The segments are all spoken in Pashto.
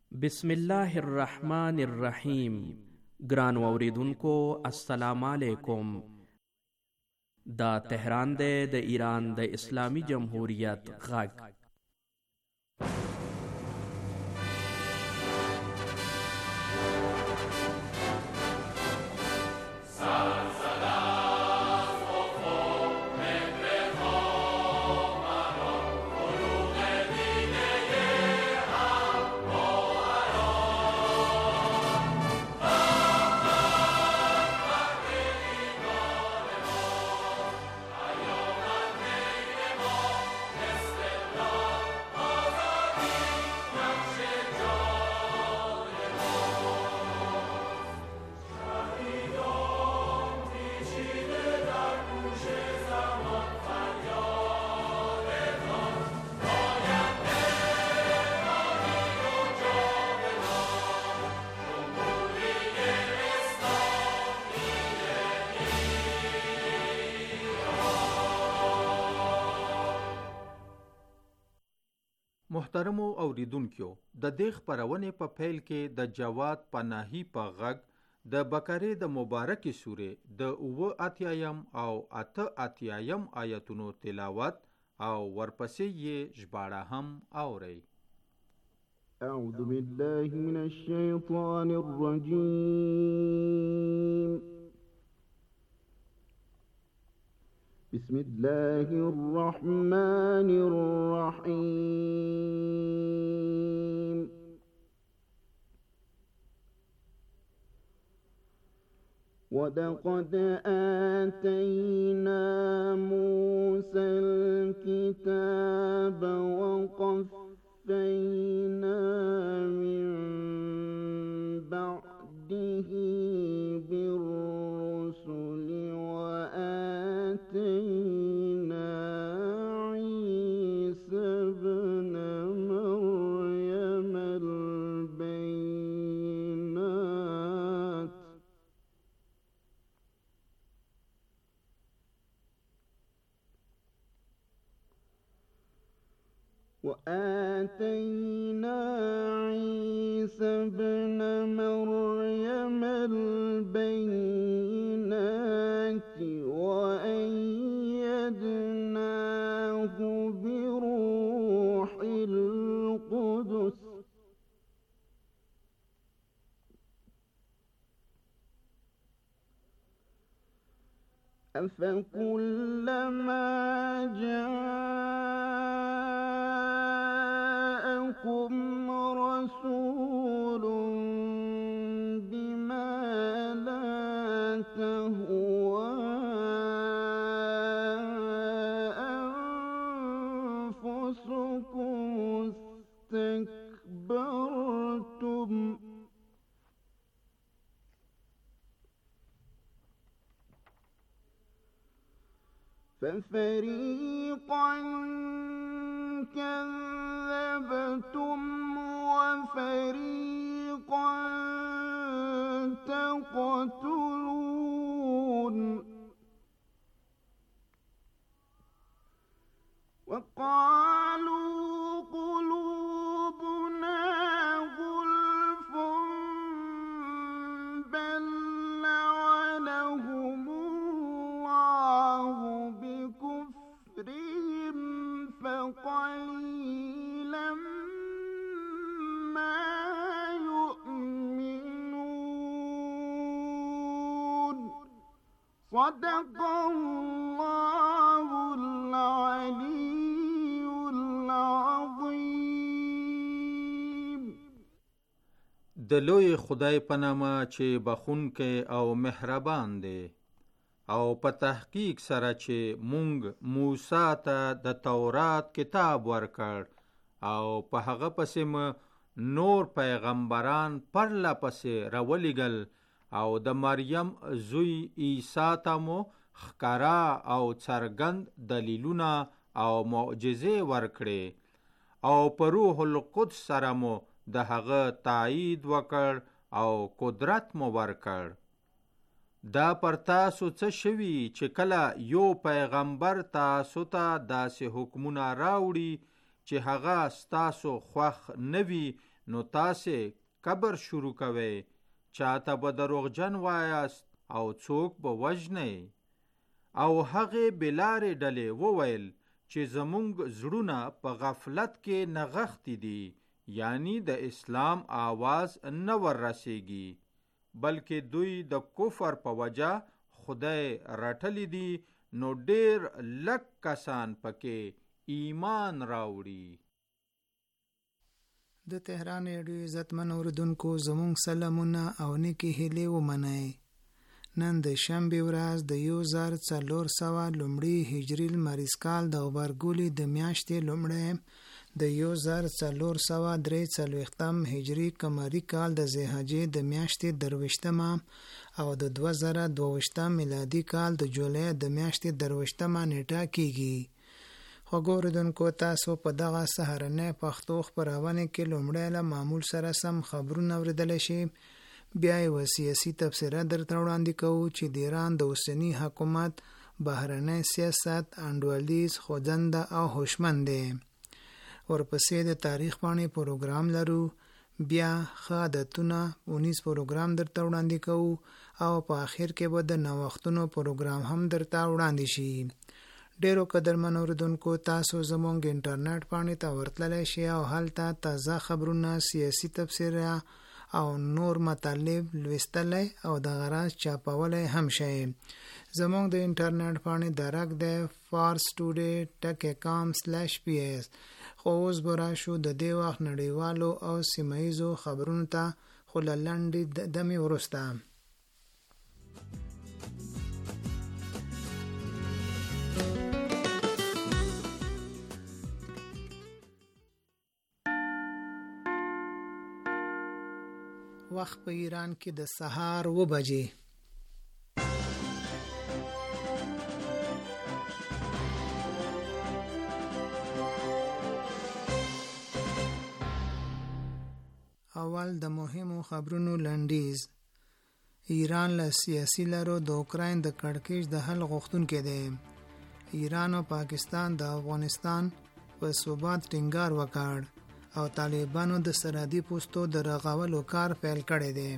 بسم الله الرحمن الرحیم. ګرانو اوریدونکو السلام علیکم. دا تهران دی د ایران د اسلامی جمهوریت غږ. محترمو اوریدونکو، د دې خپرونې په پیل کې د جواد پناهي په غږ د بقرې د مبارکې سورې د 88 او 88 آیتونو تلاوت او ورپسې یې ژباړه هم اورئ. اعوذ بالله من الشیطان الرجیم. بسم الله الرحمن الرحيم. ولقد آتينا موسى الكتاب وقفينا من بعده بالرسل وآتينا عيسى ابن مريم البينات وأيدناه بروح القدس أفكلما جاءكم رسول بما لا تهوى أنفسكم استكبرتم ففريقا كذبتم وفريقا تقتلون. وقالوا قلوبنا غلف بل لعنهم الله بكفرهم فقليلا ما يؤمنون. صدق الله العلي العظيم. د لوی خدای په نامه چې بخښونکی او مهربان دی، او په تحقیق سره چې مونږ موسی ته د تورات کتاب ورکړ او په هغه پسې مو نور پیغمبران پرله پسې راولېږل او د مریم زوی عیسی ته مو ښکاره او څرګند دلیلونه او معجزې ورکړې او په روح القدس سره مو د هغه تایید وکړ او قدرت مو ورکړ. دا پر تاسو څه شوي چې کله یو پیغمبر تاسو ته داسې حکمونه راوړي چې هغه ستاسو خوښ نه وي، نو تاسې کبر شروع کوئ، چاته به دروغجن وایاست او څوک به وژنئ. او هغې بلارې ډلې وویل چې زمونږ زړونه په غفلت کې نغښتي دي، یعنی د اسلام آواز نه ور رسیږي، بلکې دوی د کفر په وجه خدای رټلی دي، نو ډیر لږ کسان پکې ایمان راوړي. د تهران ریډیو عزتمن اوریدونکو، زموږ سلامونه او نیکې هیلې ومنئ. نن د شنبې ورځ د 1400 لومړي هجري لمریز کال د غبرګولي د میاشتې لومړی د 1443 هجري قمري کال د ذیحجې د میاشتې 23 او د 2022 میلادي کال د جولای د میاشتې 23 نیټه کیږي. خوږو اوریدونکو، تاسو په دغه سهارنۍ پښتو خپرونه کې لومړی له معمول سره سم خبرونه اوریدلی شئ. بیا یې سیاسي تبصره درته وړاندې کوو چې د ایران د اوسني حکومت بهرنی سیاست انډولیز، خوځنده او هوشمند دی. ورپسې د تاریخ پاڼې پروګرام لرو، بیا ښه عادتونه اونیز پروګرام درته وړاندې کوو او په آخر کې به د نوښتونو پروګرام هم درته وړاندې شي. ډیرو قدرمن اوریدونکو، تاسو زموږ انټرنیټ پاڼې ته ورتللی شئ او هلته تازه خبرونه، سیاسي تبصره او نور مطالب لوستلی او د غراض چاپولی هم شئ. زموږ د انټرنیټ پاڼې درک دی farstoday.com/ps. خو اوس به راشو د دې وخت نړیوالو او سیمه ییزو خبرونو ته، خو له لنډې دمې وروسته. وخت په ایران کې د سهار 2 بجې. اول د مهمو خبرونو لنډیز. ایران له سیاسي لارو د اوکراین د کړکېچ د حل غوښتونکی دی. ایران او پاکستان د افغانستان په ثبات ټینګار وکړ او طالبانو د سرحدي پوستو د رغولو کار پیل کړی دی.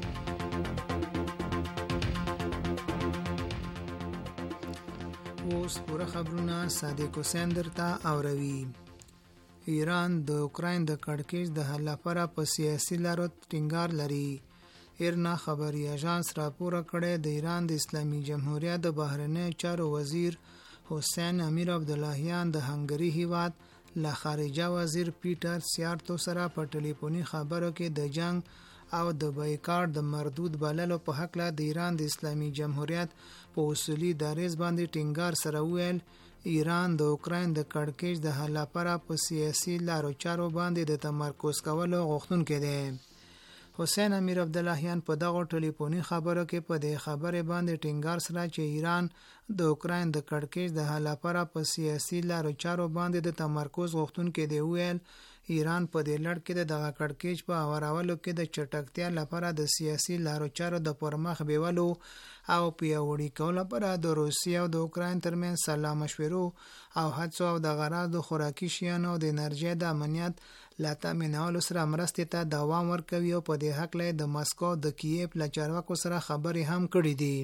اوس پوره خبرونه صادق حسین درته اوروي. ایران د اوکراین د کړکېچ د حل لپاره په سیاسي لارو ټینګار لري. ایرنا خبري اژانس راپور کړی د ایران د اسلامي جمهوریت د بهرنی چارو وزیر حسین امیر عبداللهیان د هنګري هیواد له خارجه وزیر پیټر سیارتو سره په ټلیفوني خبرو کې د جنگ او د بایکاټ د مردود بللو په حق له د ایران د اسلامي جمهوریت په اصولي دریځ باندې ټینګار سره ویل ایران د اوکراین د کړکېچ د حل لپاره په سیاسي لارو چارو باندې د تمرکز کولو غوښتونکی دی. حسین امیر عبداللهیان په دغه ټلیفوني خبرو کې په دې خبره باندې ټینګار سره چې ایران د اوکراین د کړکېچ د حل لپاره په سیاسي لارو چارو باندې د تمرکز غوښتونکی دی ویل ایران په دې لړ کې دغه کړکېچ په اورولو کې د چټکتیا لپاره د سیاسي لارو چارو د پرمخ بیولو او پیاوړي کولو لپاره د روسیې او د اوکراین ترمنځ سلا مشورو او هڅو او د غراض د خوراکي شیانو او د انرژۍ د امنیت لا تامینولو سره مرستې ته دوام ورکوي او په دې هکله د مسکو د کیف له چارواکو سره خبرې هم کړې دي.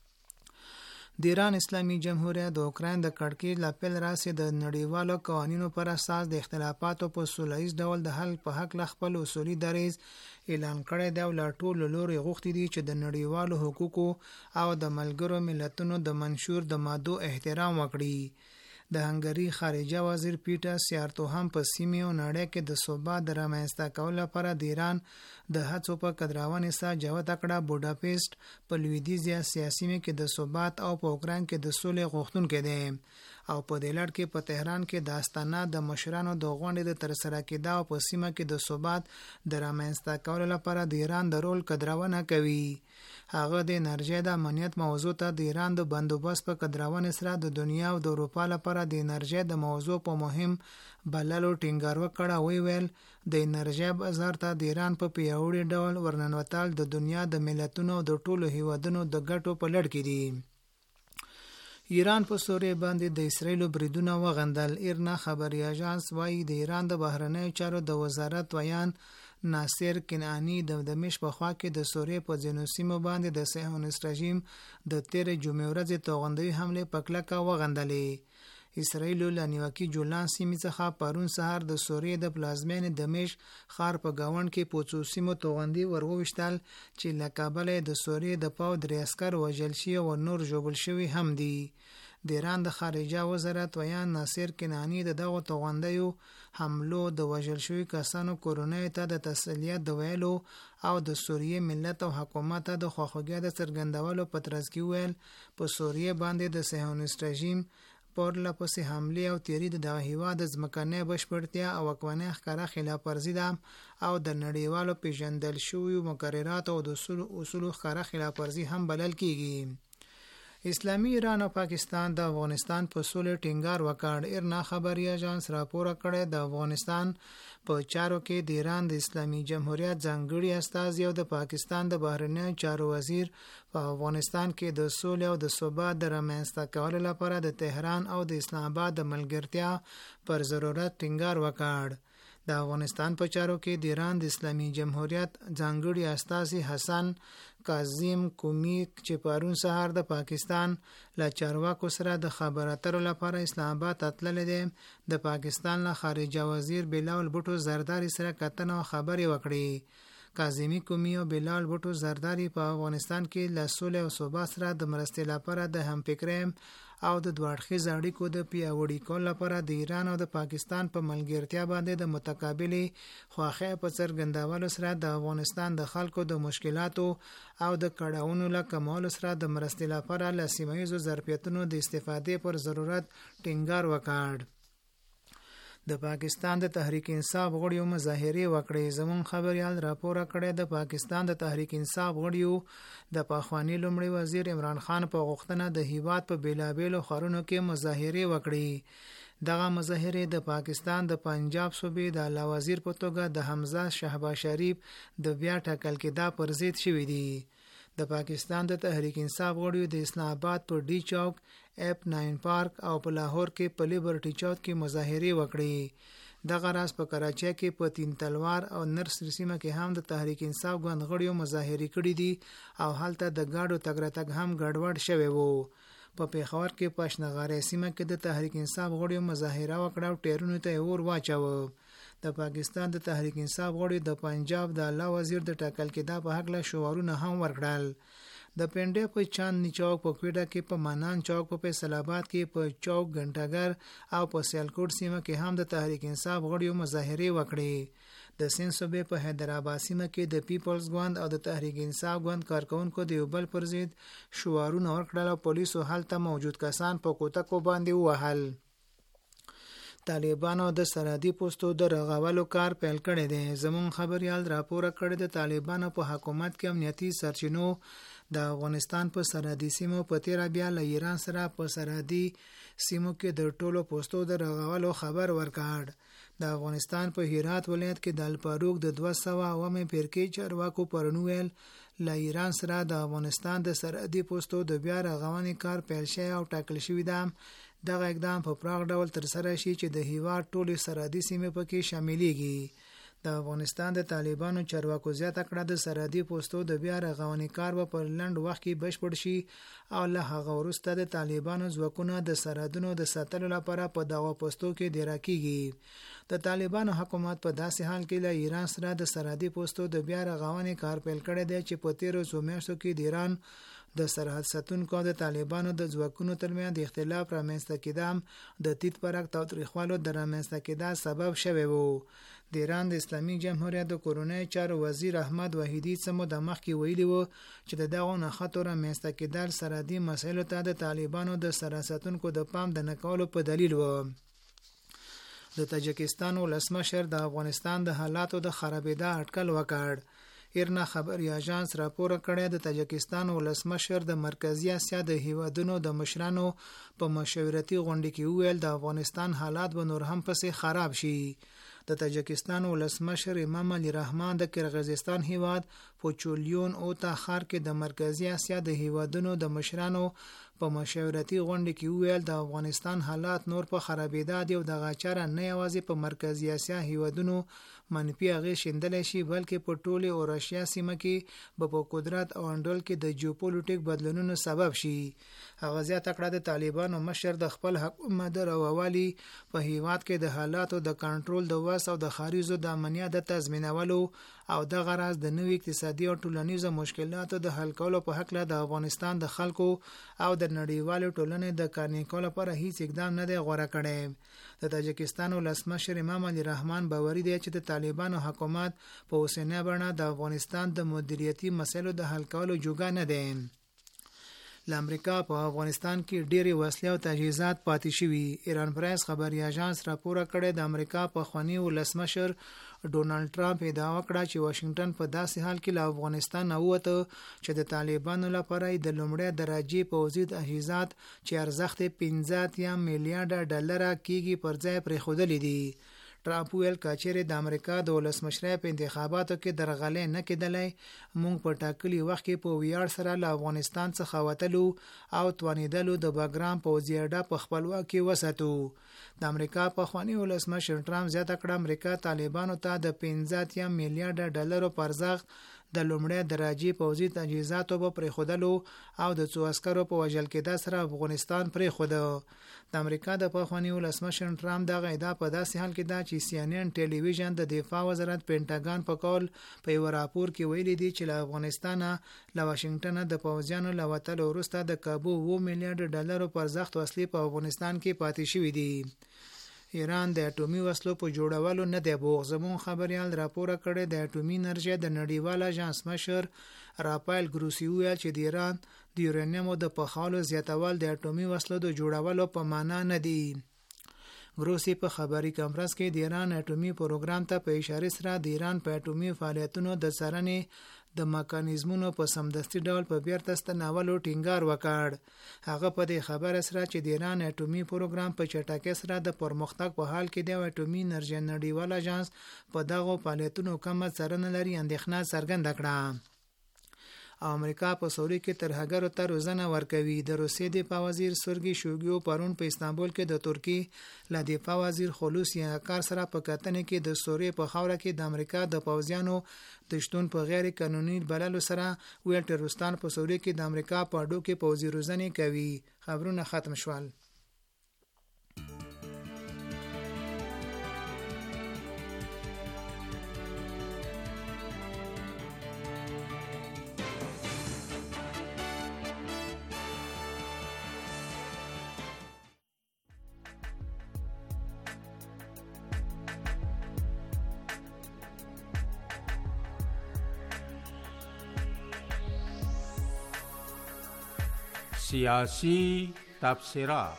د ایران اسلامي جمهوریت د اوکراین د کړکېچ له پیل راهیسې د نړیوالو قوانینو پر اساس د اختلافاتو په سوله ییز ډول د حل په حق له خپل اصولي دریځ اعلان کړی دی او له ټولو لوري غوښتي دي چې د نړیوالو حقوقو او د ملګرو ملتونو د منشور د مادو احترام وکړي. د هنګري خارجه وزیر پیټر سیارتو هم په سیمې او نړۍ کې د ثبات د رامنځته کولو لپاره د ایران د هڅو په قدرونې سره جوته کړه. بوډاپېسټ په لویدیځ اسیا سیمې کې د ثبات او په اوکراین کې د سولې غوښتونکی دی او په دې لړ کې په تهران کې د استانه د مشرانو د غونډې د ترسره کېدا او په سیمه کې د ثبات د رامنځته کولو لپاره د ایران د رول قدرونه کوي. هغه د انرژۍ د امنیت موضوع ته د ایران د بندوبست په قدرونې سره د دنیا او د اروپا لپاره د انرژۍ د موضوع په مهم بللو ټینګار وکړ او ویل د انرژۍ بازار ته د ایران په پیاوړي ډول ورننوتل د دنیا د ملتونو او د ټولو هیوادونو د ګټو په لړ کې دي. ایران په سوریه باندې د اسرایل بریدونه وغندل. ایرنا خبري اژانس وايي د ایران د بهرنیو چارو د وزارت ویان ناصر کنعانی د دمشق په خوا کې د سوریې په ځینو سیمو باندې د صهیونیست رژیم د تیر جمعې ورځې توغندوي حمله په کلکه وغندلې. اسرائیل له نیوکې جولان سیمې څخه پرون سهار د سوریې د پلازمینې دمشق ښار په گاوند کې په څو سیمو توغندي ورووشتل چې له کابل د سوریې د پاو درې عسکر وژل شوي او نور ژوبل شوي هم دي. د ایران د خارجه وزارت ویان ناصر کنعانی د دغو توغندیو حملو د وژل شوي کسانو کورنۍ ته د تسلیت د ویلو او د سوریې ملت او حکومت ته د خواخوږۍ د څرګندولو په ترڅ کې ویل په سوریې باندې د صهیونیست رژیم پر لپسې حملې او تیری د دغه هیواد د ځمکنۍ بشپړتیا او واکمنۍ ښکاره خلاف ورزي ده او د نړیوالو پیژندل شویو مقرراتو او د اصولو ښکاره خلاف ورزي هم بلل کیږي. اسلامي ایران او پاکستان د افغانستان په سولې ټینګار وکړ. ایرنا خبري اژانس راپور کړی د افغانستان په چارو کې د ایران د اسلامي جمهوریت ځانګړي استازي او د پاکستان د بهرنیو چارو وزیر په افغانستان کې د سولې او د ثبات د رامنځته کولو لپاره د تهران او د اسلام آباد د ملګرتیا پر ضرورت ټینګار وکړ. د افغانستان په چارو کې د ایران د اسلامي جمهوریت ځانګړي استازي حسن کاظم کومی چې پرون سهار د پاکستان له چارواکو سره د خبرو اترو لپاره اسلام آباد تللی دی، د پاکستان له خارجه وزیر بلاول بوټو زرداری سره کتنه او خبرې وکړې. کاظمی کومی او بلال بوټو زرداری په افغانستان کې له سولې او ثبات سره د مرستې لپاره د همفکرۍ او د دوه اړخیزو اړیکو د پیاوړي کولو لپاره د ایران او د پاکستان په ملګرتیا باندې د متقابلې خواخۍ په څرګندولو سره د افغانستان د خلکو د مشکلاتو او د کړاوونو له کمولو سره د مرستې لپاره له سیمه ییزو ظرفیتونو د استفادې پر ضرورت ټینګار وکړ. د پاکستان د تحریک انصاف غړیو مظاهرې وکړې. زمون خبريال راپور کړی د پاکستان د تحریک انصاف غړیو د پخوانی لومړي وزیر عمران خان په غوښتنه د هیواد په بیلابیلو ښارونو کې مظاهرې وکړې. دغه مظاهرې د پاکستان د پنجاب صوبې د اعلی وزیر په توګه د حمزه شهباز شریف د بیا ټاکل کېدا پر ضد شوې دي. د پاکستان د تحریک انصاف غړیو د اسلام آباد په ډی چوک، اپ 9 پارک او په لاهور کې په لیبرټي چوک کې مظاهرې وکړې. دغه راز په کراچۍ کې په تین تلوار او نرس سیمه کې هم د تحریک انصاف ګوند غړیو مظاهرې کړې دي او هلته د ګاډو تګ راتګ هم ګډوډ شوی وو. په پیښور کې په شنغاري سیمه کې د تحریک انصاف غړیو مظاهره وکړه او ټیرونو ته اور واچاوه. د پاکستان د تحریک انصاف غړیو د پنجاب د اعلی وزیر د ټاکل کېدا په حق له شعارونه هم ورکړل. د پنډې په چاندني چوک په کوټه کې، په مانان چوک په فیصل آباد کې، په چوک غنټاګر او په سیالکوټ سیمه کې هم د تحریک انصاف غړیو مظاهرې وکړې. د سند صوبې په حیدرآباد سیمه کې د پیپلز ګوند او د تحریک انصاف ګوند کارکونکو د یو بل پر ضد شعارونه ورکړل او پولیسو هلته موجود کسان په کوټکو باندې ووهل. طالبانو د سرحدي پوستو د رغولو کار پیل کړی دی. زمون خبريال راپور کړی د طالبانو په حکومت کې امنیتي سرچینو د افغانستان په سرحدي سیمو په تیر بیا له ایران سره په سرحدي سیمو کې د ټولو پوستو د رغولو خبر ورکړ. د افغانستان په هرات ولایت کې د الفاروق د 200 فرقې چارواکو پرنویل له ایران سره د افغانستان د سرحدي پوستو د بیا رغونې کار پیل شوی او ټاکل شوی دی. دغه اقدام په پراخ ډول ترسره شي چې د هیواد ټولې سرحدي سیمې پکې شاملېږي. د افغانستان د طالبانو چارواکو زیاته کړه د سرحدي پوستو د بیا رغونې کار په لنډ وخت کې بشپړ شي او له هغه وروسته د طالبانو ځواکونه د سرحدونو د ساتلو لپاره په دغه پوستو کې دېره کیږي. د طالبانو حکومت په داسې حال کې له ایران سره د سرحدي پوستو د بیا رغونې کار پیل کړی دی چې په تیرو څو میاشتو کې د ایران د سرحد ساتونکو د طالبانو د ځواکونو ترمنځ د اختلاف رامنځته کېدا د تیت پرک تاوتریخوالو د رامنځته کېدا سبب شوی وو. د ایران د اسلامي جمهوریت د کورونای چارو وزیر احمد وحیدی سمو د مخکې ویلي وو چې د دغه نښتو رامنځته کېدل سرحدي مسایلو ته د طالبانو د سرحد ساتونکو د پام د نه کولو په دلیل وو. د تاجکستان ولسمشر د افغانستان د حالاتو د خرابېدا اټکل وکړ. ایرنا خبري اژانس راپور کړی د تاجکستان ولسمشر د مرکزی اسیا د هیوادونو د مشرانو په مشورتي غونډه کې ویل د افغانستان حالات به نور هم پسې خراب شي. د تاجکستان ولسمشر امام علي رحمان د کرغیزستان هیواد پوچولیون او تاخار کې د مرکزی اسیا د هیوادونو د مشرانو په مشورتي غونډه کې ویل د افغانستان حالات نور په خرابېدا دي او د غاچره نه یوازې په مرکزی اسیا هیوادونو منفي اغیز شیندلی شي، بلکې په ټوله اوراشیا سیمه کې به په قدرت او انډول کې د جیوپولیټیک بدلونونو سبب شي. هغه زیاته کړه د طالبانو مشر د خپل حکومت د روالي په هیواد کې د حالاتو د کنټرول د وس او د خارجو د امنیت د تضمینولو او د غرض د نوې اقتصادي او ټولنیزو مشکلاتو د حل کولو په حق له د افغانستان د خلکو او د نړیوالو ټولنې د قانع کولو لپاره هیڅ اقدام نه دی غوړه کړی. د تاجکستان ولسمشر امام علي رحمان باوري دی چې د طالبانو حکومت په اوسنۍ بڼه د افغانستان د مدیریتي مسایلو د حل کولو جوګه نه دی. ل امریکا په افغانستان کې ډېری وسلې او تجهیزات پاتې شوي. ایران پریس خبري اژانس راپور کړی د امریکا په خوانی ولسمشر ډونالد ټرمپ ادعا وکړه چې واشنگټن په داسې حال کې له افغانستان ووته چې د طالبانو لپاره د لومړۍ درجه پوځي تجهیزات چې ارزښت 15 میلیارډ ډالر کېږي پر ځای پرېښودل دي. ټرمپ ویل کچېرې د امریکا د ولسمشرۍ په انتخاباتو کې درغلۍ نه کېدلی، موږ په ټاکلي وخت کې په ویاړ سره له افغانستان څخه وتلو او توانېدلو د باګرام پوځي اډه په خپلواکۍ وساتو. د امریکا په خوانی ولسمشر ټرمپ زیاته کړه امریکا طالبانو ته د 15 میلیارډ ډالر پر ارزښت د لومړۍ درجه پوځي تجهیزاتو په پرېښودلو او د څو عسکرو په وژل کېدا سره افغانستان پرېښوده. د امریکا د پخوانی ولسمشر ټرمپ دغه ادعا په داسې حال کې ده چې CNN ټلویزیون د دفاع وزارت پینټاګان په قول په یو راپور کې ویلي دي چې له افغانستان له واشنگټن د پوځیانو له وتلو وروسته د کابو 2 میلیارډ ډالر پر ارزښت وسلې په افغانستان کې پاتې شوې دي. ایران د اټومي وسلو په جوړولو نه دی بوغ. زمون خبريال راپور کړی د اټومي انرژي د نړیوال اژانس مشر رافایل ګروسی ویل چې د ایران د یورانیمو د پخولو زیاتول د اټومي وسلو د جوړولو په معنا نه دی. ګروسی په خبري کانفرنس کې د ایران اټومي پروګرام ته په اشاره سره د ایران په اټومي فعالیتونو د څارنې د میکانیزمونو په سمدستي ډول په بیرته ستنولو ټینګار وکړ. هغه په دې خبره سره چې د ایران اټومي پروګرام په چټکۍ سره د پرمختګ په حال کې د اټومي انرژي نړیوال اژانس په دغه فعالیتونو کم څارنه لري اندېښنه څرګنده کړه. امریکا په سوریه کې ترهګرو ته روزنه ورکوي. د روسیې دفاع وزیر سرګي شویګو پرون په استانبول کې د ترکی له دفاع وزیر خلوص یاکار سره په کتنې کې د سوریې په خاوره کې د امریکا د پوځیانو د شتون په غیر قانوني بللو سره ویل ټروریستان په سوریه کې د امریکا په اډو کې پوځي روزنه کوي. خبرونه ختم شول. سیاسی تبصرات.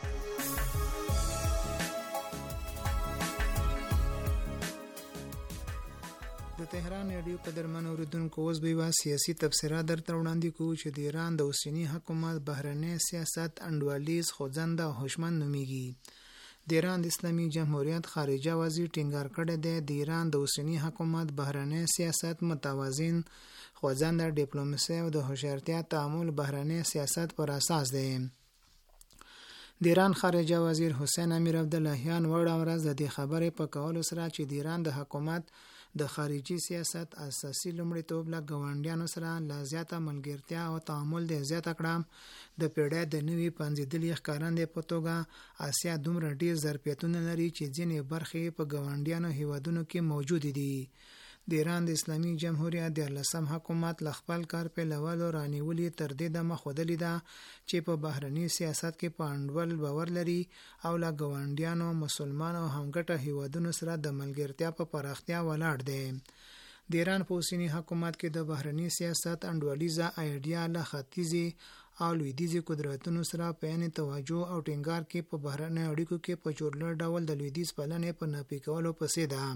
د تهران رادیو قدرمن اوریدونکو اوس به سیاسي تبصرات درته وړاندې کوو چې د ایران د اوسنی حکومت بهرنی سیاست انډوالیز خوځنده او هوشمند نومیږي. د ایران د اسلامي جمهوریت خارجه وزیر ټینګار کړی دی د ایران د اوسنی حکومت بهرنی سیاست متوازن خوځنده ډیپلوماسي او د هوښیارتیا تعامل بهرنی سیاست پر اساس دی. د ایران خارجه وزیر حسین امیر عبداللهیان وړه ورځ د دې خبرې په کولو سره چې د ایران د حکومت د خارجي سیاست اساسي لومړیتوب له ګاونډیانو سره لا زیاته ملګرتیا او تعامل د زیاته کړم د پیړۍ د نوي پنځېدلي ښکارندې په توګه اسیا دومره ډیر ظرفیتونه لري چې ځینې برخې په ګاونډیانو هیوادونو کې موجود دي. د ایران د اسلامي جمهوریت د 14م حکومت ل خپل کار په لولو رانیولې تر دې د مخودلې ده چې په بهرني سیاست کې په انډول باور لري او له ګاونډیانو مسلمان او همګټه هیوادونو سره د ملګرتیا په پراختیا ولاړ دی. د ایران په اوسنی حکومت کې د بهرني سیاست انډوالیزه ایډیا له ختیځي او لویدیځي قدرتونو سره په عین توجه او ټینګار کې په بهرني اړیکو کې په چورلر ډول د لویدیځ پلنې په نافي کولو پسې ده.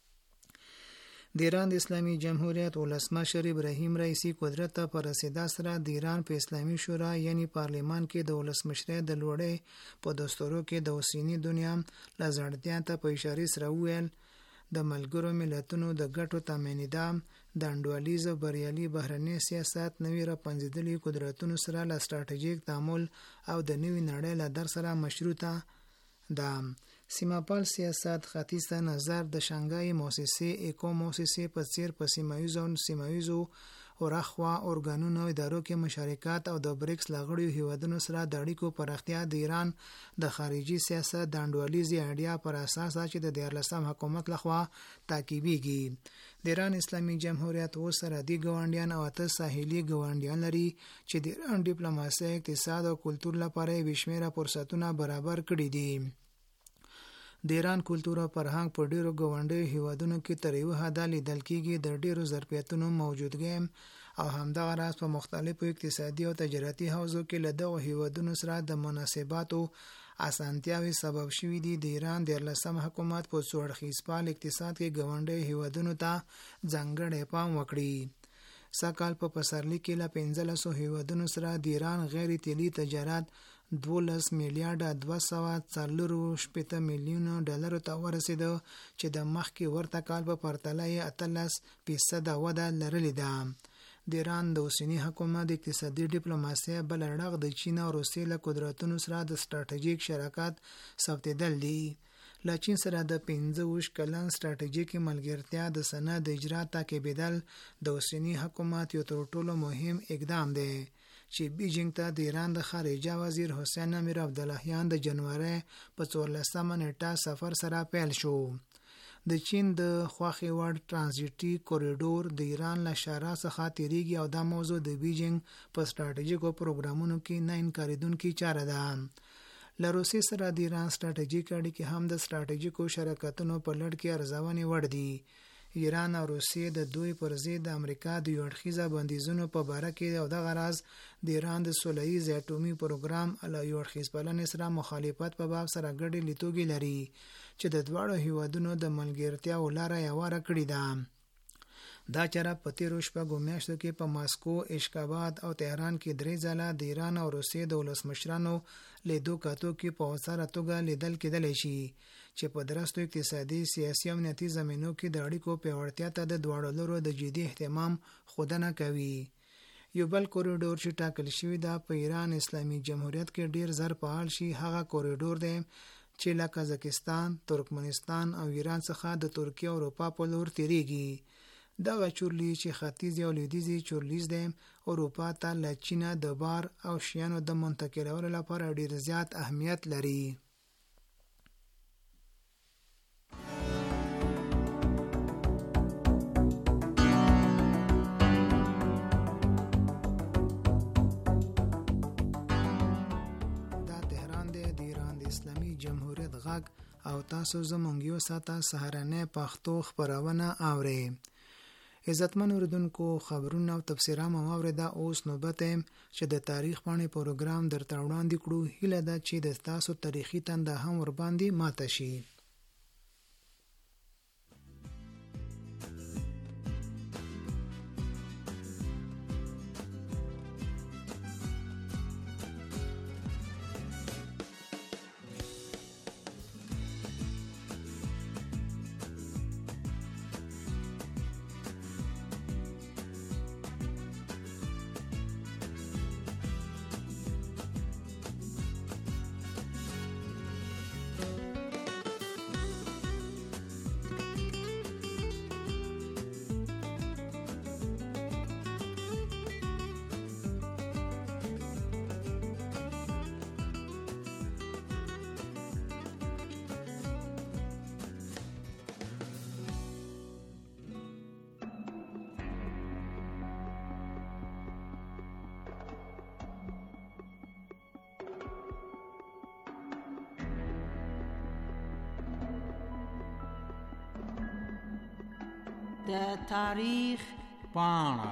د ایران د اسلامي جمهوریت ولسمشر ابراهیم رئیسی قدرت ته په رسیدا سره د ایران په اسلامي شورا یعنی پارلمان کې د ولسمشرۍ د لوړې په دستورو کې د اوسنی دنیا لزړتیا ته په اشاره سره ویل د ملګرو ملتونو د ګټو تامینیدا د انډوالیز بریالي بهرنی سیاست نوی را پنځېدلي قدرتونو سره له ستراتیژیک تعامل او د نوی نړۍ له در سره مشروطه ده. سیمه‌پال سیاست ختیځ ته نظر د شانګهای موسسې ایکو موسسې په څیر په سیمایزو ورخوا اورګانونو ادارو کې مشارکت او د بریکس لغړیو هیوادونو سره د اړیکو پراختیا د ایران د خارجي سیاست د انډولیزي اړیا پر اساس چې د 14 حکومت لخوا تعقیبېږي. د ایران اسلامي جمهوریت وسره د ګاونډیان او 8 ساحلي ګاونډیان لري چې د ایران ډیپلوماسي اقتصاد او کلتور لپاره بشمیره فرصتونه برابر کړي دي. د ایران کلتور او فرهنګ په ډیرو ګاونډیو هیوادونو کې تر یو حده لیدل کېږي. د ډیرو ظرفیتونو موجودګي او همدغه راز په مختلفو اقتصادي او تجارتي حوزو کې له دغو هیوادونو سره د مناسباتو اسانتیاوي سبب شوي دي. د ایران د 14 حکومت په څوړخیز پال اقتصاد کې ګاونډي هیوادونو ته ځانګړی پام وکړي. سکهال په پسرلي کې له 1500 هیوادونو سره د ایران غیر تیلي تجارت 12 میلیارډ 240 میلیونه ډالر ته ورسېده چې د مخکې ورته کال په پرتله 18% وده لرلې ده. د ایران د اوسنی حکومت د اقتصادي ډیپلوماسي بل اړخ د چین او روسیې له قدرتونو سره د ستراتیژیک شراکت ثبتېدل دي. له چین سره د 15 کلن ستراتیژیک ملګرتیا د سند اجرا تعقیبېدل د اوسنی حکومت یو تر ټولو مهم اقدام دی چې بیجینګ ته د ایران د خارجه وزیر حسین امیر عبداللهیان د جنوري په 14 نیټه سفر سره پیل شو. د چین د خوخي وړ ترانزیټي کوریډور د ایران له شارع څخه تیریږي او دا موضوع د بیجینګ په ستراتیژیکو پروګرامونو کې نه انکاریدونکې چاره ده. له روسیې سره د ایران ستراتیژیک اړیکې هم د ستراتیژیکو شراکتونو په لړ کې ارزونې وړ دي. ایران او روسیې د دوی پر ضد د امریکا د یو اړخیزه بندیزونو په باره کې او دغه راز د ایران د سولهییز اټومي پروګرام له یو اړخیز پالنې سره مخالفت په باب سره ګډې لیدوګې لري چې د دواړو هیوادونو د ملګرتیا ولاره یواره کړې ده. دا چاره په تیرو شپږو میاشتو کې په ماسکو، اشکاباد او تهران کې 3 ځله د ایران او روسیې د ولسمشرانو لیدو کاتو کې په اوساره توګه لیدل کېدلی شي چې په درستو اقتصادي، سیاسي او امنیتي زمینو کې د اړیکو پیاوړتیا ته د دواړو لورو د جدي اهتمام ښودنه کوي. یو بل کوریډور چې ټاکل شوی دا په ایران اسلامي جمهوریت کې ډیر زر فعال شي هغه کوریډور دی چې له قزاقستان، ترکمنستان او ایران څخه د ترکیه او اروپا په لور تیریږي. دغه چورلیز چې ختیځ او لویدیځي چورلیز دی اروپا ته له چینه د بار او شیانو د منتقلولو لپاره ډیر زیات اهمیت لري. دا تهران دی د ایران د اسلامي جمهوریت غږ او تاسو زموږ یو ساعته سهارنۍ پښتو خبرونه اورئ. عزتمن اوریدونکو خبرونه او تفسیره مو اوریدا. اوس نوبت چې د تاریخ باندې پروګرام درته وړاندې کړو. هیله ده چې د تاسو تاریخي تنده هم ور باندې ماته شي. د تاریخ پاڼه.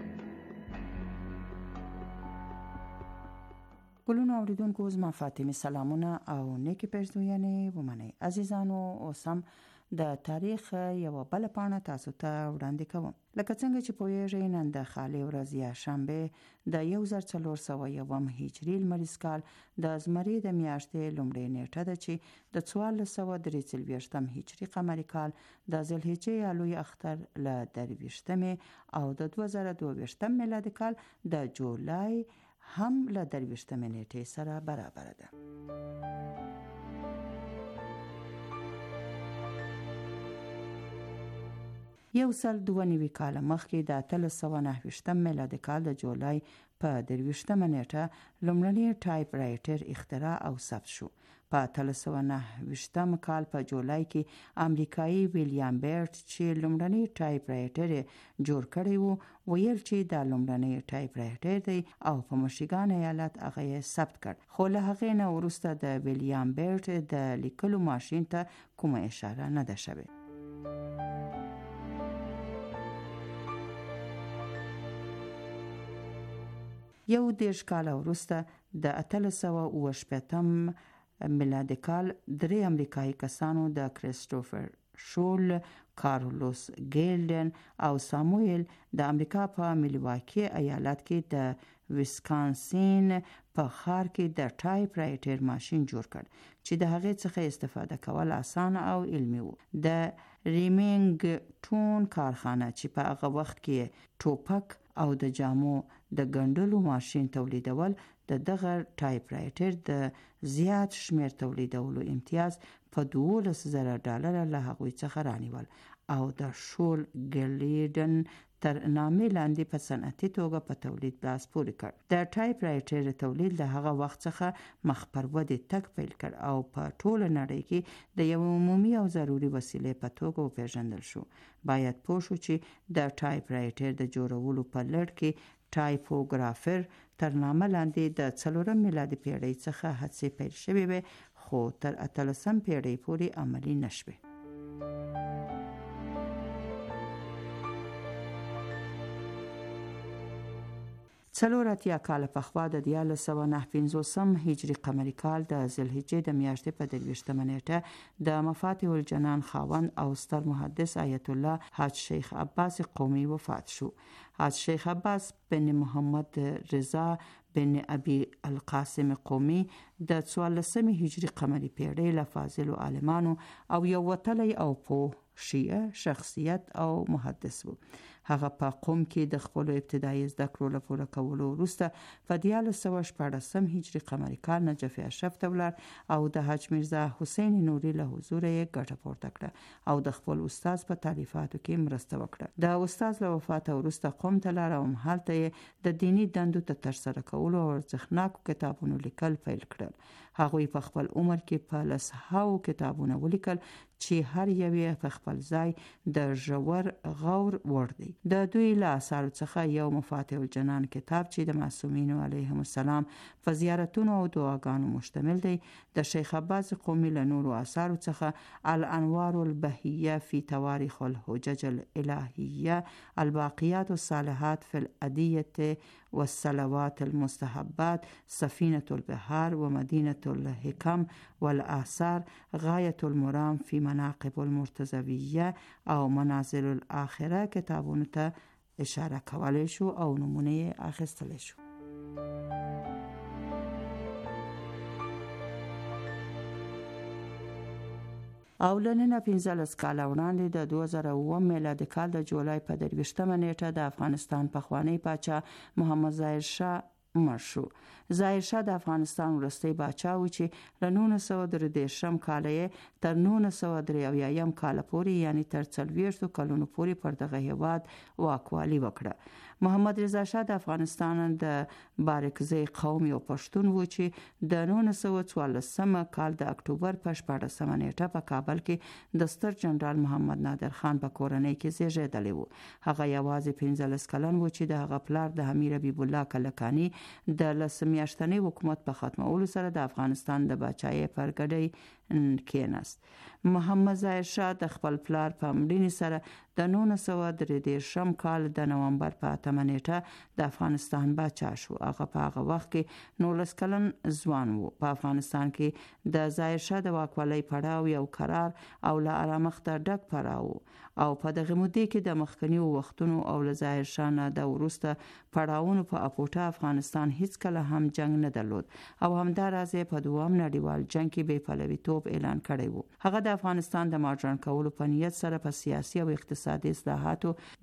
ګلونو اوریدونکو زما فاطمه سلامونه او نیکی پېژندنې ومنئ. عزیزانو اوس هم د تاریخ یو بل پاڼه تاسو ته وړاندې کوم. لکه څنګه چې پوهیږئ نن د خالي ورځ یا شنبه د 1401 هجري لمریز کال د زمري د میاشتې لومړۍ نیټه ده چې د 1443 هجري قمري کال د ذوالحجې یا لوی اختر له 23 او د 2022 میلادي کال د جولای هم له 23 نیټې سره برابر ده. 192 کال مخکې د 1329 میلادي کال د جولای په 23 نیټه لومړنی ټایپ رایټر اختراع او ثبت شو. په 1329 کال په جولای کې امریکایي ویلیام بیرټ چې لومړنی ټایپ رایټر جوړ کړی وو ویل چې دا لومړنی ټایپ رایټر دی او په مشیګان ایالت هغه یې ثبت کړ. خو له هغې نه وروسته د ویلیام بیرټ د لیکلو ماشین ته کومه اشاره نه ده شوې. یو 10 کال وروسته د 1880 میلادي کال 3 امریکایي کسانو د کریسټوفر شول، کارلوس ګیلډن او ساموئل د امریکا په میلواکی ایالت کې د ویسکانسین په ښار کې د ټایپ رایټر ماشین جوړ کړ چې د هغې څخه استفاده کول اسانه او علمي وو. د ریمینګټون کارخانه چې په هغه وخت کې ټوپک او د جامو د ګنډلو ماشین تولیدول د دغه ټایپ رایټر د زیات شمیر تولیدولو امتیاز په $12,000 له هغوی څخه رانیول او د شول ګلیډن تر نامې لاندې په صنعتي توګه په تولید لاس پورې کړ. د ټایپ رایټر تولید له هغه وخت څخه مخ پر ودې تګ پیل کړ او په ټوله نړۍ کې د یو عمومي او ضروري وسیلې په توګه وپېژندل شو. باید پوه شو چې د ټایپ رایټر د جوړولو په لړ کې ټایپوګرافر تر نامه لاندې د 4 میلادي پیړۍ څخه هڅې پیل شوې وې خو تر 18 پیړۍ پورې عملي نشوې. څلور اتیا کاله پخوا د 1959 هجري قمري کال د ذوالحجې د میاشتې په 23 نیټه د مفاتيح الجنان خاوند او ستر محدث آیت الله حاج شیخ عباس قومي وفات شو. حاج شیخ عباس بن محمد رضا بن ابي القاسم قومي د 14 هجري قمري پیړۍ له فاضلو عالمانو او یو وتلی او پوه شیعه شخصیت او محدث وو. هغه په قوم کې د خپل ابتدایي زده کړو لپاره کولو وروسته په 1914 هجري قمري کال نجف اشرف ته ولاړ او د حاج میرزا حسین نوري له حضور یې ګټه پورته کړه او د خپل استاد په تالیفاتو کې مرسته وکړه. د استاد له وفات وروسته قوم ته لاړ او هلته یې د دینی دندو ته ترسره کولو او ارزښتناکو کتابونو لیکل پیل کړل. هغوی په خپل عمر کې په 100 کتابونه ولیکل چې هر یو یې په خپل ځای د ژور غور وړ دی. د دوی له اثارو څخه یو مفاتيح الجنان کتاب چې د معصومین علیهم السلام په زیارتونو او دعاګانو مشتمل دی. د شیخ عباس قومي له نورو اثارو څخه الانوار البهیه فی تواريخ الحجج الالهیه، الباقیات الصالحات فی الادیه والصلوات المستحبات، سفینة البحار و مدینة الحکم والآثار، غایة المرام فی مناقب المرتضویه او منازل الاخره کتابونو ته اشاره کولی شو او نمونه اخیستلی شو. او لننه 15 کاله وړاندې د 2009 میلادي کال د جولای په 23 نیټه د افغانستان پخوانی پاچا محمد ظاهر شاه مړ شو. ظاهر شاه د افغانستان وروستی پاچا و چې له 1933 کال تر 1983 کال پورې یعنی تر 40 کلونو پورې پر دغه هیواد واکوالي وکړه. محمد رضا شاه د افغانستان د بارکزی قوم یو پښتون و چې د 1914 کال د اکتوبر په 14 نیټه په کابل کې د ستر جنرال محمد نادر خان په کورنۍ کې زیږیدلی و. هغه یوازې 15 کلن و چې د هغه پلار د امیر حبیب الله کلکانی د 10 میاشتنی حکومت په ختمولو سره د افغانستان د بچای پر ګډۍ کېناست. محمد ظاهر شاه د خپل پلار په مړینې سره د 1933 کال د نومبر په 8 نیټه د افغانستان پاچا شو. هغه په هغه وخت کې 19 کلن ځوان و. په افغانستان کې د ظاهر شاه د واکوالۍ پړاو یو قرار او له آرامښته ډک پړاو او په دغه مودې کې د مخکنیو وختونو او له ظاهر شاه نه د وروسته پړاوونو په اپوټه افغانستان هیڅ کله هم جنگ نه درلود او همداراز په دوام نړیوال جنگ کې بې پلویتوب اعلان کړی و. هغه د افغانستان د ماډرن کولو په نیت سره په سیاسي او اقتصادي اصلاحاتو د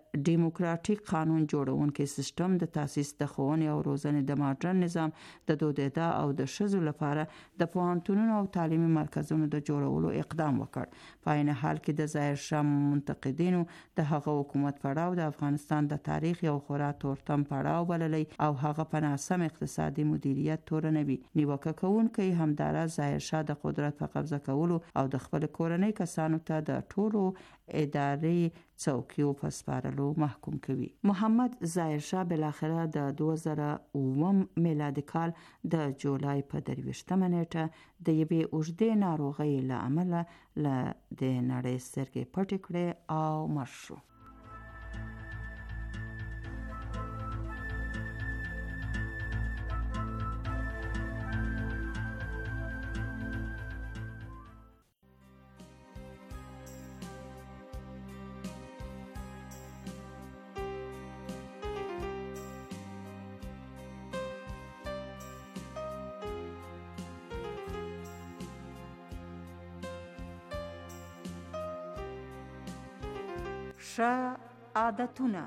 ډیموکراتیک قانون جوړونکي سیستم د تاسیس د ښوونې او روزنې د ماډرن نظام د دودیدا او د ښځو لپاره د پوهنتونونو او تعلیمي مرکزونو د جوړولو اقدام وکړ. په عین حال کې د ظاهر شاه منتقدینو د هغه حکومت پړاو د افغانستان د تاریخ یو خورا تورتم پړاو بللی او هغه په ناسم اقتصادي مدیریت تورنوي. نیوکه کوونکي همداراز ظاهر شاه د قدرت په قبضه کولو او د خپل کورنۍ کسانو ته د ټولو اداري څوکیو په سپارلو محکوم کوي. محمد ظاهر شاه بالاخره د 2009 میلادي کال د جولای په 23 نیټه د یوې اوږدې ناروغۍ له امله له د نړۍ سترګې پټې کړې او مړ شو. ښه عادتونه.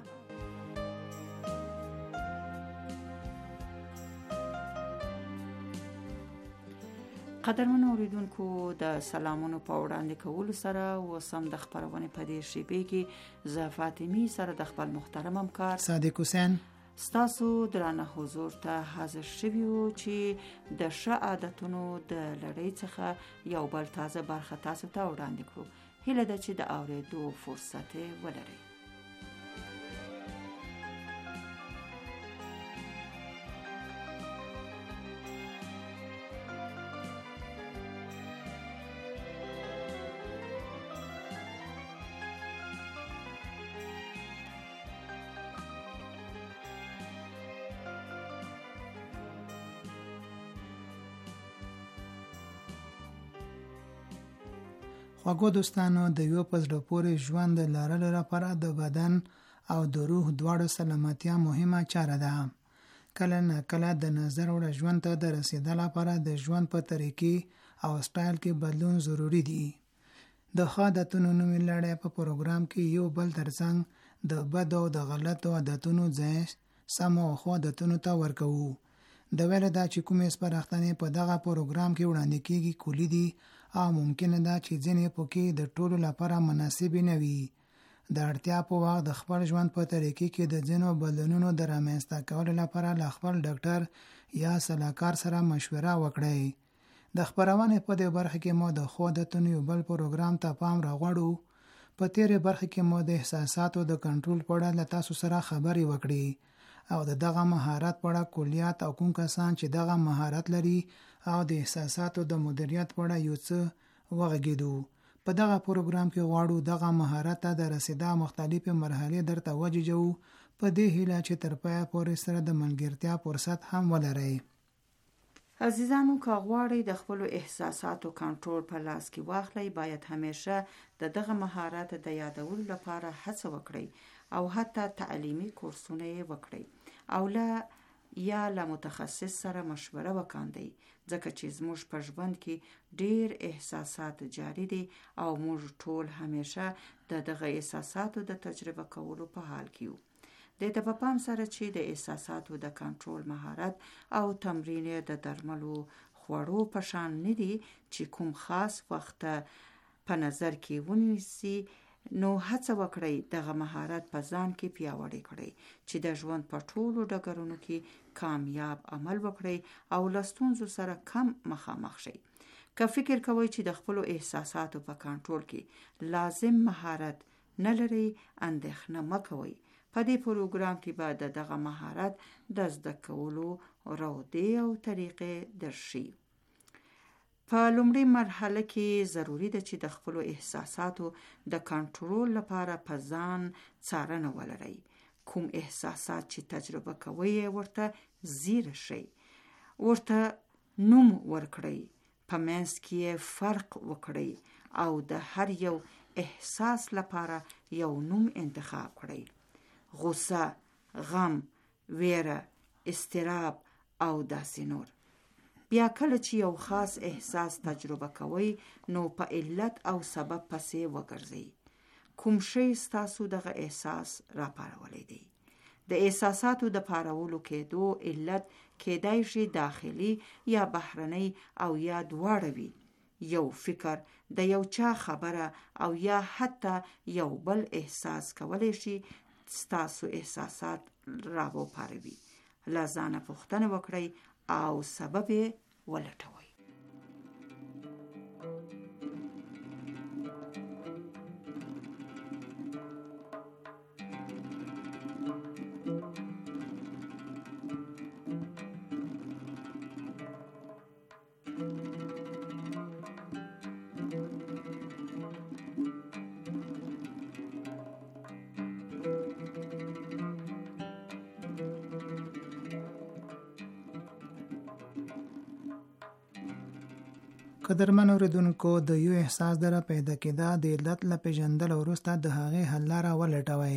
قدرمن اوریدونکو، د سلامونو په وړاندې کولو سره وسم د خبرونه په دې شیبې کې ز فاطمی سره د خپل محترم همکار صادق حسین ستاسو درانه حضور ته حاضر شویو چې د ښه عادتونو د لړۍ څخه یو بل تازه برخه تاسو ته وړاندې کړو. هیله ده چې د اورېدو فرصت ولرئ. خواږه دوستانو، د یو په زړه پورې ژوند لرلو لپاره د بدن او د روح دواړو سلامتیا مهمه چاره ده. کله نه کله د نظر وړ ژوند ته د رسیدو لپاره د ژوند په طریقې او سټایل کې بدلون ضروری دی. د ښه عادتونو نومې لړۍ په پروګرام کې یو بل ترڅنګ د بد او د غلطو عادتونو ځای سم او ښه عادتونو ته ورکوو. د ویل دا چې کومې سپارښتنې په دغه پروګرام کې وړاندې کیږي کلی دي او ممکنه ده چې ځینې پکې د ټولو لپاره مناسب نه وي. د اړتیا په وخت د خپل ژوند په طریقې کې د ځینو بدلونونو د رامنځته کولو لپاره له خپل ډاکټر یا سلاکار سره مشوره وکړئ. د خبرونې په دې برخه کې مو د ښو عادتونو یو بل پروګرام ته پام راغواړو. په تیرې برخه کې مو د احساساتو د کنټرول په اړه له تاسو سره خبرې وکړې او دغه مهارت په اړه کلیات او کوم کسان چې دغه مهارت لري او د احساساتو د مدیریت په اړه یو څه وغږیدو. په دغه پروګرام کې غواړو دغه مهارت ته د رسیدا مختلفې مرحلې درته وجیجو، په دې هیله چې تر پایه پورې سره د ملګرتیا فرصت هم ولرئ. عزیزانو، که غواړئ د خپل احساساتو کنټرول په لاس کې واخلئ، باید همیشه دغه مهارت د یادولو لپاره هڅه وکړئ او حتی تعلیمي کورسونه یې وکړئ او له متخصص سره مشوره وکاندئ، ځکه چې زموږ په ژوند کې ډیر احساسات جاری دي او موږ ټول همیشه دغه احساساتو د تجربه کولو په حال کې یو. د په پام سره چې د احساساتو د کنټرول مهارت او تمرین د درملو خوړو په شان نه دي چې کوم خاص وخت په نظر کې ونیسي، نو هڅه وکړئ دغه مهارت په ځان کې پیاوړی کړئ چې د ژوند په ټولو ډګرونو کې کامیاب عمل وکړئ او له ستونزو سره کم مخامخ شئ. که فکر کوئ چې د خپلو احساساتو په کنټرول کې لازم مهارت نه لرئ، اندېښنه مه کوئ. په دې پروګرام کې به دغه مهارت د زده کولو راودې او طریقې درشي. په لومړۍ مرحله کې ضروری ده چې د خپلو احساساتو د کنټرول لپاره په ځان څارنه ولرئ. کوم احساسات چې تجربه کوئ ورته ځیر شئ، ورته نوم ورکړئ، په منځ کې فرق وکړئ او د هر یو احساس لپاره یو نوم انتخاب کړئ. غصه، غم، ویره، اضطراب او داسې نور. بیا کله چې یو خاص احساس تجربه کوئ، نو په علت او سبب پسې وګرځئ. کوم شی ستاسو دغه احساس را پارولی دی. د احساساتو د پارولو کېدو علت کېدای شي داخلي یا بهرنی او یا دواړه وي. یو فکر، د یو چا خبره او یا حتی یو بل احساس کولی شي ستاسو احساسات را وپاروي. له ځانه پوښتنه وکړئ او سبب یې ولټوئ. قدرمن اوریدونکو، د یو احساس در پیدا کېدا د علت له پیژندل وروسته د هغې حل لاره ولټوئ.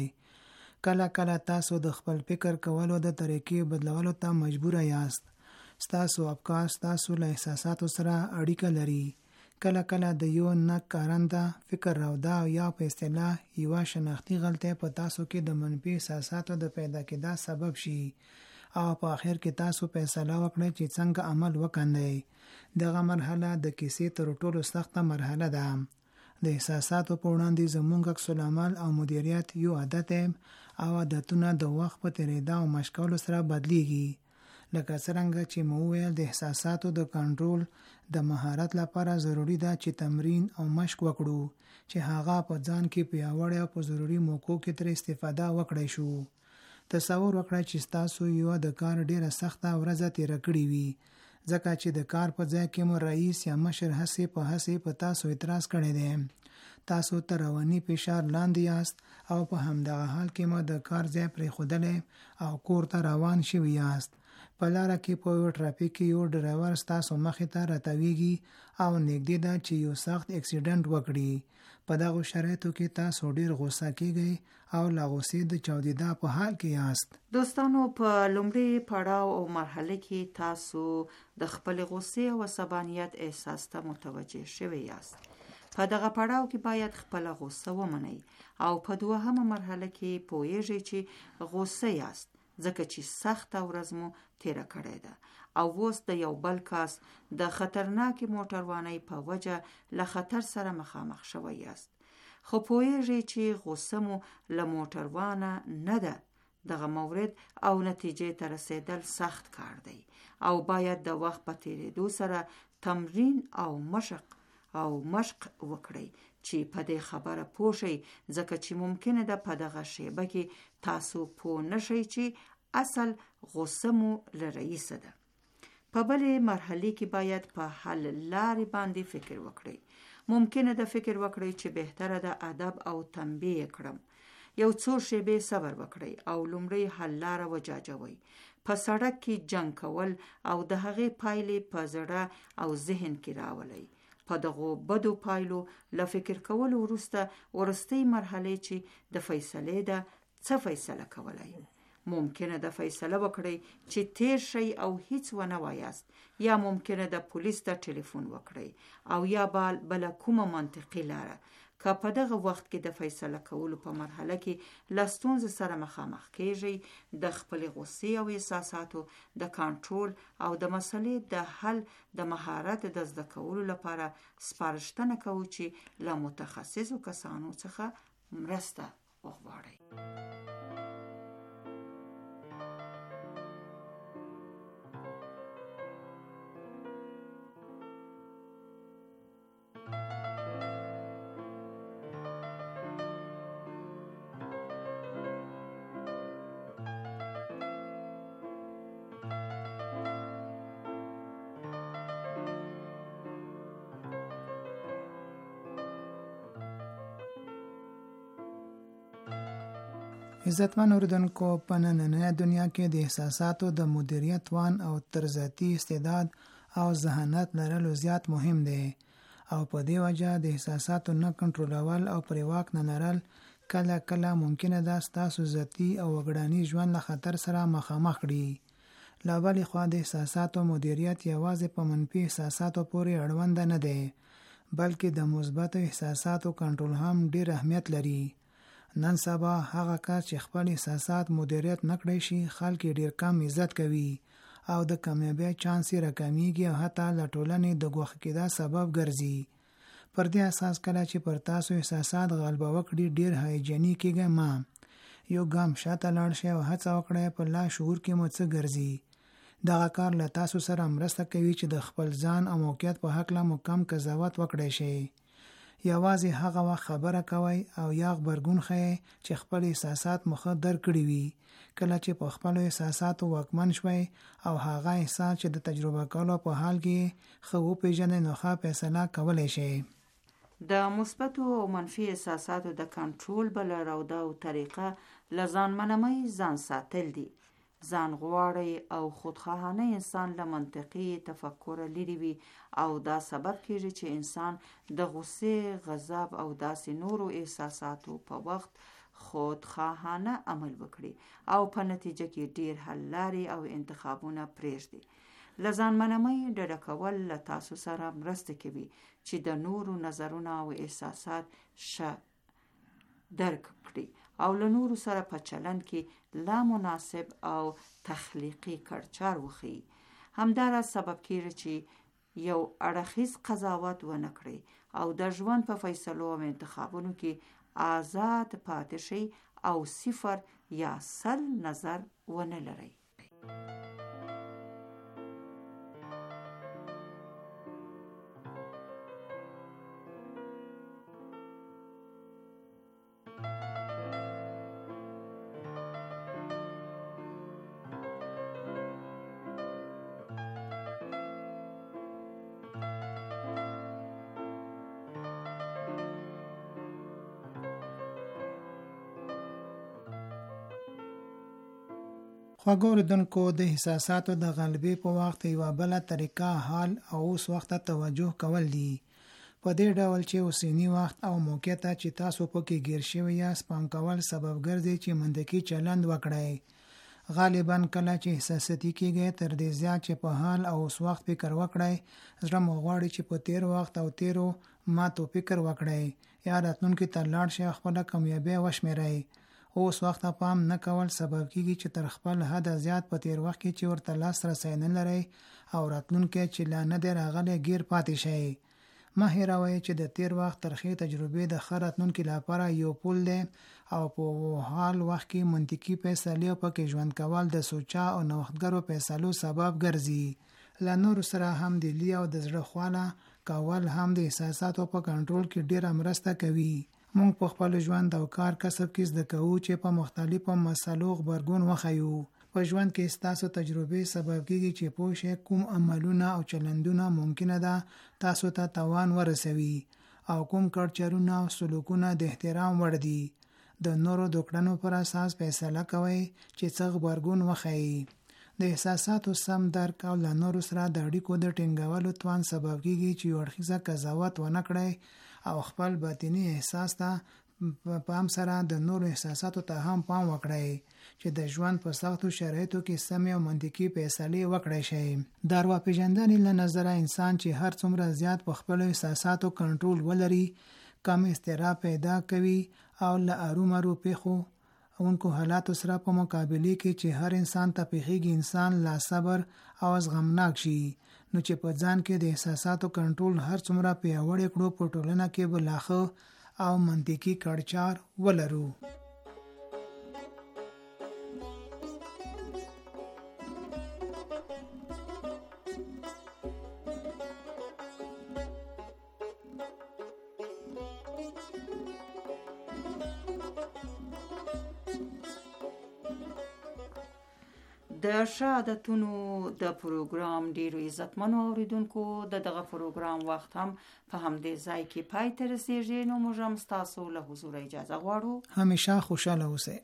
کله کله تاسو د خپل فکر کولو د طریقې بدلولو ته مجبور یاست. ستاسو افکار ستاسو له احساساتو سره اړیکه لري. کله کله د یو نه کارنده فکر راوده یا په اصطلاح یوه شناختي غلطۍ په تاسو کې د منفي احساساتو د پیدا کېدا سبب شي او په آخر کې تاسو فیصله وکړئ چې څنګه عمل وکړئ. دغه مرحله د کیسې تر ټولو سخته مرحله ده. د احساساتو په وړاندې زموږ عکس العمل او مدیریت یو عادت او عادتونه د وخت په تېرېدا او مشق کولو سره بدلیږي. لکه څرنګه چې مو وویل، د احساساتو د کنټرول د مهارت لپاره ضروری ده چې تمرین او مشق وکړو چې هغه په ځان کې پیاوړی او په ضروري موقعو کې ترې استفاده وکړی شو. تصور وکړئ چې تاسو یو د کار ډیره سخته ورځ تېره کړې وي، ځکه چې د کار په ځای کې مو رئیس یا مشر هسې په تاسو اعتراض کړی دی. تاسو تر رواني فشار لاندې یاست او په همدغه حال کې مو د کار ځای پرېښودلی او کور ته روان شوي یاست. په لاره کې په یو ټرافیک کې یو ډرایور ستاسو مخې ته راتاویږي او نږدې ده چې یو سخت اکسیډنټ وکړي. په دغو شرایطو کې تاسو ډیر غوسه کیږئ او لا غوسې د چاودیدا په حال کې یاست. دوستانو، په لومړي پړاو او مرحله کې تاسو د خپل غوسې او عصبانیت احساس ته متوجه شوي یاست. په دغه پړاو کې باید خپل غوسه ومنئ او په دوهمه مرحله کې پوهیږئ چې غوسه یاست ځکه چې سخته ورځ مو تیره کړې ده او اوس د یو بل کس د خطرناکې موټروانۍ په وجه له خطر سره مخامخ شوی یاست. خو پوهیږئ چې غوسه مو له موټروانه نه ده. دغه مورد او نتیجې ته رسیدل سخت کار دی او باید د وخت په تیریدو سره تمرین او مشق وکړئ چې په دې خبره پوه شئ، ځکه چې ممکنه ده په دغه شیبه کې تاسو پوه نشئ چې اصل غوسه مو له رئیسه ده. په بلې مرحلې کې باید په حل لارې باندې فکر وکړئ. ممکنه ده فکر وکړئ چې بهتره ده ادب او تنبیه کړم. یو څو شیبې صبر وکړئ او لومړی حل لاره وجاجوئ. په سړک کې جنګ کول او د هغې پایلې په زړه او ذهن کې راولئ. په دغو بدو پایلو له فکر کولو وروسته مرحله چې د فیصلې ده، څه فیصله کولای. ممکنه ده فیصله وکړئ چې تیر شئ او هیڅ ونه وایاست، یا ممکنه ده پولیس ته ټلیفون وکړئ او یا بل کومه منطقي لاره. که په دغه وخت کې د فیصله کولو په مرحله کې له ستونزې سره مخامخ کیږئ، د خپل غوسې او احساساتو د کنټرول او د مسلې د حل د مهارت د زده کولو لپاره سپارښتنه کوو چې له متخصصو کسانو څخه مرسته وغواړئ. عزتمن اوریدونکو، په نننۍ دنیا کې د احساساتو د مدیریت توان او ترذاتي استعداد او ذهانت لرلو زیات مهم دی او په دې وجه د احساساتو نه کنټرولول او پرې واک نه لرل کله کله ممکنه ده ستاسو ذاتي او وګړني ژوند له خطر سره مخامخ کړي. له بلې خوا د احساساتو مدیریت یوازې په منفي احساساتو پورې اړوند نه دی، بلکې د مثبت احساساتو کنټرول هم ډیر اهمیت لري. نن سبا هغه کس چې خپل احساسات مدیریت نکړي شي خلک ډیر کم عزت کوي او د کامیابی چانس یې راکمیږي او حتی له ټولنې د ګوښه کېدا سبب ګرځي. پر دې اساس کله چې پر تاسو احساسات غلبه وکړي ډیر هیجاني کېږئ مه. یو ګام شاته لاړ شئ او هڅه وکړئ په لا شعور کې مو څه ګرځي. دغه کار له تاسو سره مرسته کوي چې د خپل ځان او موقعیت په هکله مو کم قضاوت وکړئ شئ. یوازې هغه وخت خبره کوئ او یا غبرګون ښیئ چې خپل احساسات مو ښه درک کړي وي. کله چې په خپلو احساساتو واکمن شوئ او هغه احساس چې د تجربه کولو په حال کې ښه وپېژنئ نو ښه فیصله کولی شئ. د مثبتو او منفي احساساتو د کنټرول بل راوده او طریقه له ځانمنمۍ ځان ساتل دي. ځان غواړي او خودخواهانه انسان له منطقي تفکر لري وي او دا سبب کېږي چې انسان د غصې، غضب او داسې نورو احساساتو په وخت خودخواهانه عمل وکړي او په نتیجه کې ډیر حل لارې او انتخابونه پرېږدي. له ځانمنمۍ ډډه کول له تاسو سره مرسته کوي چې د نورو نظرونه او احساسات ښه درک کړي او له نورو سره په چلند کې لا مناسب او تخلیقي کړچار وښیي. همداراز سبب کېږي چې یو اړخیز قضاوت ونه کړي او د ژوند په فیصلو او انتخابونو کې آزاد پاتې شئ او 0 یا 100 نظر ونه لرئ. خواږه اوریدونکو، د احساساتو د غلبې په وخت یوه بله طریقه حال او اوس وخت ته توجه کول دي. په دې ډول چې اوسنی وخت او موقعیت چې تاسو پکې ګیر شوي یاست پام کول سبب ګرځي چې منطقي چلند وکړئ. غالبا کله چې احساساتي کېږئ تر دې زیات چې په حال او اوس وخت فکر وکړئ، زړه مو غواړي چې په تیر وخت او تیرو ماتو فکر وکړئ یا راتلونکي ته لاړ شئ او خپله کامیابي وشمېرئ. اوس وخت پام نه کول سبب کېږي چې تر خپل حد زیات په تیر وخت کې چې ورته لاس رسی نه لرئ او راتلونکی چې لا نه دی راغلی ګیر پاتې شئ. مه هېروئ چې د تیر وخت ترخې تجربې د ښه راتلونکي لپاره یو پل دی او په حال وخت کې منطقي فیصلې او پکې ژوند کول د سوچه او نوښتګرو فیصلو سبب ګرځي. له نورو سره همدلي او د زړه خواله کول هم د احساساتو په کنټرول کې ډیره مرسته کوي. مونږ په خپل ژوند او کار کسب کې زده کوو چې په مختلفو مسلو غبرګون وښیو. په ژوند کې ستاسو تجربې سبب کېږي چې پوه شئ کوم عملونه او چلندونه ممکنه ده تاسو ته تاوان ورسوي او کوم کړچرونه او سلوکونه د احترام وړ دي. د نورو د کړنو پر اساس فیصله کوئ چې څه غبرګون وښیي. د احساساتو سم درک او له نورو سره د اړیکو د ټینګولو توان سبب کېږي چې یو اړخیزه قضاوت ونه کړئ او خپل باطنی احساس ته پام سره د نورو احساساتو ته هم پام وکړئ چې د ژوند په سختو شرایطو کې سمې او منطقي فیصلې وکړئ شئ. د ارواپېژندنې له نظره انسان چې هر څومره زیات په خپلو احساساتو کنټرول ولري کم اضطراب پیدا کوي او له ارومرو پیښو اونکو حالاتو سره په مقابله کې چې هر انسان ته پیښیږي انسان لا صبر او زغمناک شي. نو چې په ځان کې د احساساتو کنټرول هر څومره پیاوړی کړو په ټولنه کې به لا ښه او منطقي کړچار ولرو. د ښه عادتونو د پروګرام ډیرو عزتمنو اوریدونکو دغه پروګرام وخت هم په همدې ځای کې پای ته رسیږي. نو موږ هم ستاسو له حضور اجازه غواړو. همیشه خوشاله اوسئ.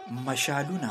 مشالونه.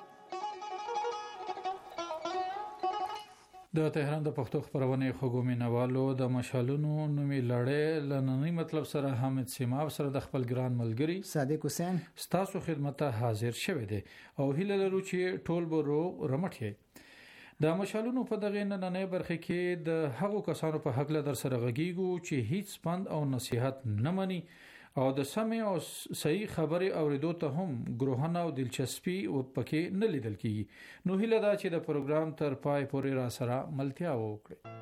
د تهران د پښتو خبرونه خوګومي نوالو د مشالونو نومي لړۍ لننی مطلب سره حامد سیماب سره د خپل ګران ملګری صادق حسین ستاسو خدمت ته حاضر شوه دی او هیله لرو چې ټول به رمټي د مشالونو په دغه نننې برخه کې د هغو کسانو په حق له در سره غږیږو چې هیڅ پند او نصيحت نه مني او د سمې او صحیح خبرې اوریدو ته هم ګروهنه او دلچسپي پکې نه لیدل کیږي. نو هیله ده چې د پروګرام تر پای پورې را سره ملتیا وکړي.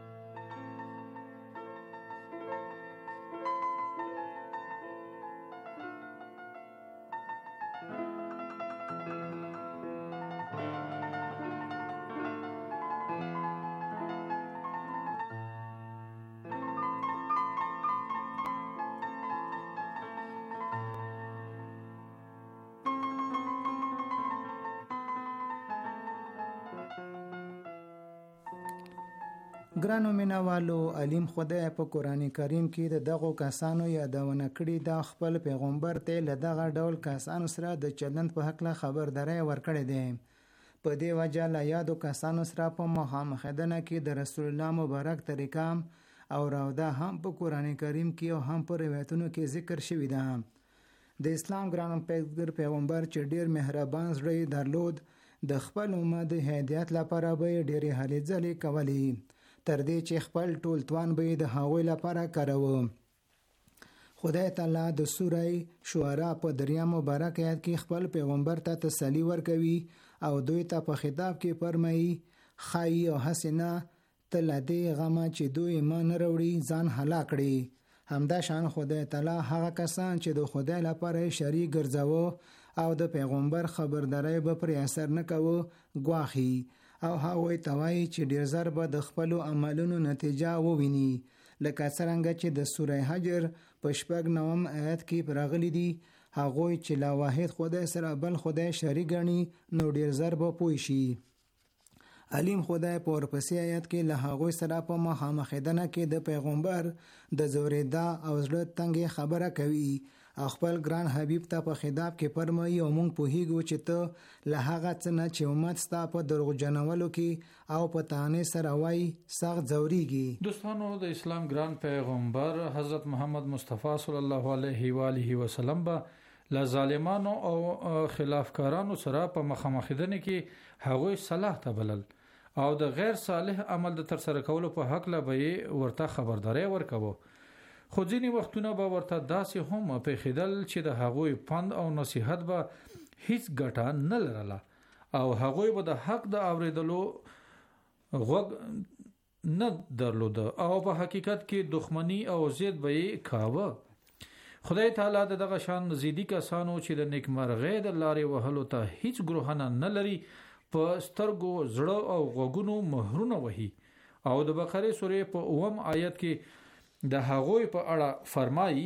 ګرانو مینوالو، علیم خدای په قران کریم کې د دغو کسانو یادونه کړې د خپل پیغمبر ته له دغه ډول کسانو سره د چلند په حق له خبرداري ورکړې ده. په دې وجه له یادو کسانو سره په مخامخدنه کې د رسول الله مبارک طریقه او راوده هم په قران کریم کې او هم په روایتونو کې ذکر شوی ده. د اسلام ګران پیغمبر چې ډیر مهربان زړه درلود، د خپل امت د هدایت لپاره به ډېرې هلې ځلې کولې تر دې چې خپل ټول توان به د هغوی لپاره کاروه. خدای تعالی د سوره شعراء په دریا مبارک آیت کې خپل پیغمبر ته تسلی ورکوي او دوی ته په خطاب کې فرمایي: خای او حسنه تل دې غما چې دوی ایمان وروړي ځان هلاک کړي. همدا شان خدای تعالی هغه کسان چې د خدای لپاره شریک ګرځاوه او د پیغمبر خبرداري به پر اثر نه کوي ګواخي او هغوی توای چې ډیر زر به د خپل عملونو نتیجه وویني، لکه څنګه چې د سوره حجر په 9 آیت کې راغلي دي: هغوی چې لا واحد خدای سره بل خدای شریک ګڼي نو ډیر زر به پوي شي. علیم خدای په ورپسې آیت کې له هغوی سره په مخامخدنه کې د پیغمبر د زوریدا او زړه تنګ خبره کوي او خپل ګران حبیب ته په خطاب کې فرمایي او مونږ پوهیږو چې ته له هغه څه نه چې امت ستا په دروغ جنولو کې او په تانه سره وای سخت ځوريږي. دوستانو، د اسلام ګران پیغمبر حضرت محمد مصطفی صلی الله علیه و آله وسلم به له ظالمانو او خلافکارانو سره په مخامخدنه کې هغوی صلاح ته بلل او د غیر صالح عمل د تر سره کولو په حق له به ورته خبرداري ورکوه. خو ځینې وختونه به ورته داسې هم په خیدل چې د هغوی پند او نصیحت به هیڅ ګټه نه لرله او هغوی به د حق د اوریدلو غوږ نه درلوده او په حقیقت کې دښمنی او ضد به یې کاوه. خدای تعالی دغه شان زیدی کسانو چې د نیکمرغۍ د لارې وهلو ته هیڅ ګروهنه نه لري په سترګو زړه او غوږونو مهرونه وهي او د بقره سورې په 9 آیت کې د هغوی په اړه فرمایي: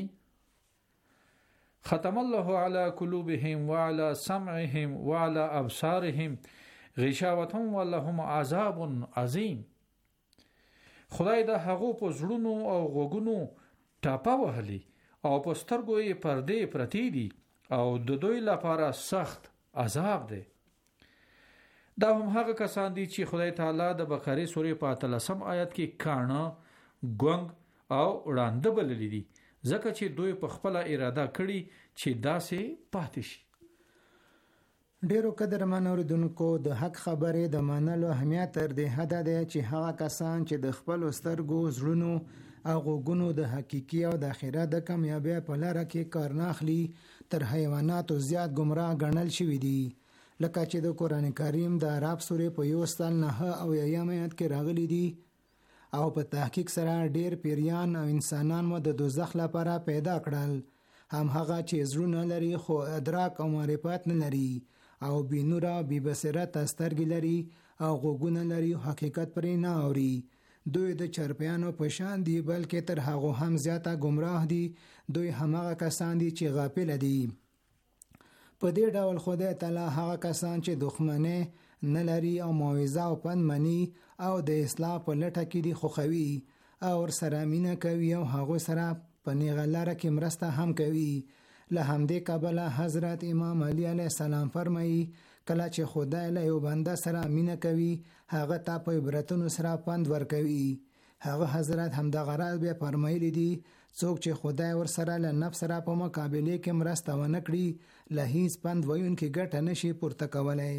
ختم الله على قلوبهم وعلى سمعهم وعلى ابصارهم غشاوة ولهم عذاب عظیم. خدای د هغو په زړونو او غوږونو ټاپه وهلي او په سترګو یې پردې پرتی دي او د دوی لپاره سخت عذاب دی. دا هم هغه کسان دي چې خدای تعالی د بقره سورې په 13 آیت کې کانه، ګونګ او وړاندې بللی دي ځکه چې دوی په خپل اراده کړی چې داسې پاتې شي. ډیرو قدرمن اوریدونکو، د حق خبرې د منلو اهمیت تر دې حد دی چې هغه کسان چې د خپل سترګو زړونو او غوږونو د حقيقي او د آخرت د کامیابی په لار کې کار نه اخلي تر حیواناتو زیات گمراه ګڼل شوی دي. لکه چې د قران کریم د عرب سورې په 9 او 9 آیت کې راغلي دي: او په تحقیق سره ډیر پیریان او انسانان مو د دوزخ لپاره پیدا کړل، هم هغه چې زړونه لري خو ادراک او معرفت نه لري او بی نور او بی بصیرت سترګې لري او غوږونه لري حقیقت پرې نه اوري. دوی د چرپیانو په شان دي بلکې تر هغه هم زیاته گمراه دي. دوی همغه کسان دي چې غافل دي. په دې ډول خدای تعالی هغه کسان چې دښمنه نه لري او موعظه او پند مني او د اصلاح په لټه کې دي خوخوي او سره مینه کوي او هغه سره په نیغه لاره کې مرسته هم کوي. له همدې کبله حضرت امام علی علیه السلام فرمایي کله چې خدای له یو بنده سره مینه کوي هغه ته په عبرتونو سره پند ورکوي. هغه حضرت همدغه راز بیا فرمایلی دي څوک چې خدای ور سره له نفس سره په مقابله کې مرسته ونه کړي له هیڅ پند ویونکي ګټه نشي پورته کولای.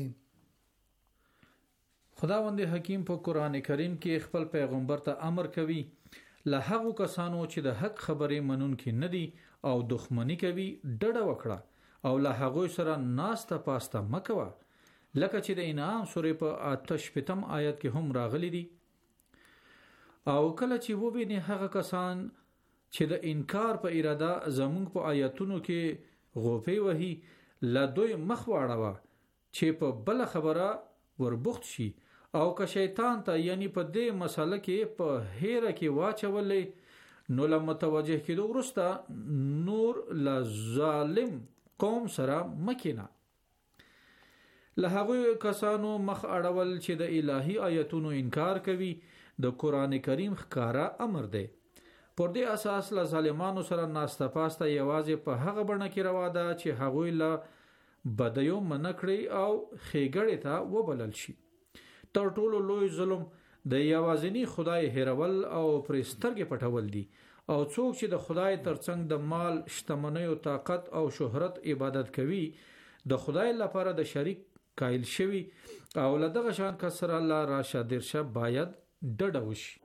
خداوند حکیم په قران کریم کې خپل پیغمبر ته امر کوي له هغو کسانو چې د حق خبرې منونکي نه دي او دښمنی کوي ډډه وکړه او له هغوی سره ناسته پاسته مکوه لکه چې د انعام سورې په 8 آیت کې هم راغلي دي. او کله چې وویني هغه کسان چې د انکار په اراده زمونږ په آیاتونو کې غوپې وهي له دوی مخ واړوه چې په بل خبره وربخت شي او که شیطان ته یعنی په دې مسله کې په هیره کې واچولې نو له متوجه کېدو وروسته نور له ظالم قوم سره مکینه. له هغو کسانو مخ اړول چې د الهي آیتونو انکار کوي د قران کریم ښکارا امر دی. پر دې اساس له ظالمانو سره ناسته پاسته یوازې په هغه بڼه کې روا ده چې هغوی له بدیو منکړي او خېګړې ته وبلل شي. تر ټولو لوی ظلم د یوازینی خدای هیرول او پرسترګې پټول دي او څوک چې د خدای ترڅنګ د مال شتمنیو طاقت او شهرت عبادت کوي د خدای لپاره د شریک قائل شوی او له دغه شان کسر الله راشه درشه باید ډډه وشي.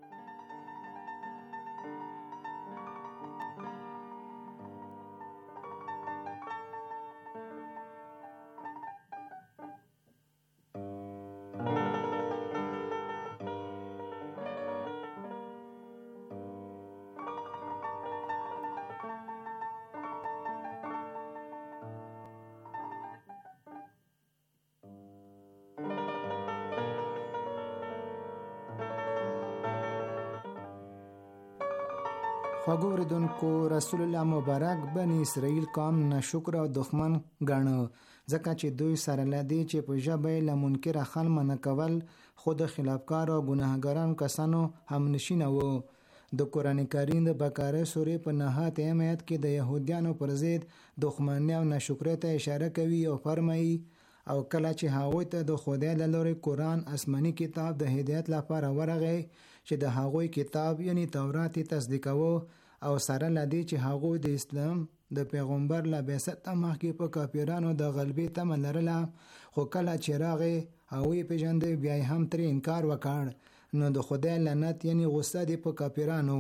خوږو اوریدونکو رسول الله مبارک بنی اسرائیل قوم ناشکر او دښمن ګاڼه ځکه چې دوی سره لدی چې په ژبه له منکر خلک نه کول خود خلافکار او ګناهګاران کسانو هم نشینه وو. د قران کریم د بقره سورې په نهایت آیت کې د يهودانو پر ضد دښمنۍ او ناشکری ته اشاره کوي او فرمایي او کله چې هغوی ته د خدای له لوري قران آسماني کتاب د هدایت لپاره ورغی چې د هغوی کتاب یعنی تورات تصدیقوه او سره لدی چې هغوی د اسلام د پیغمبر له بعثت مخکې په کافرانو د غلبې تمه لرله خو کله چې راغی هغوی پیژندل بیا هم ترې انکار وکړ نو د خدای لعنت یعنی غصه دی په کافرانو.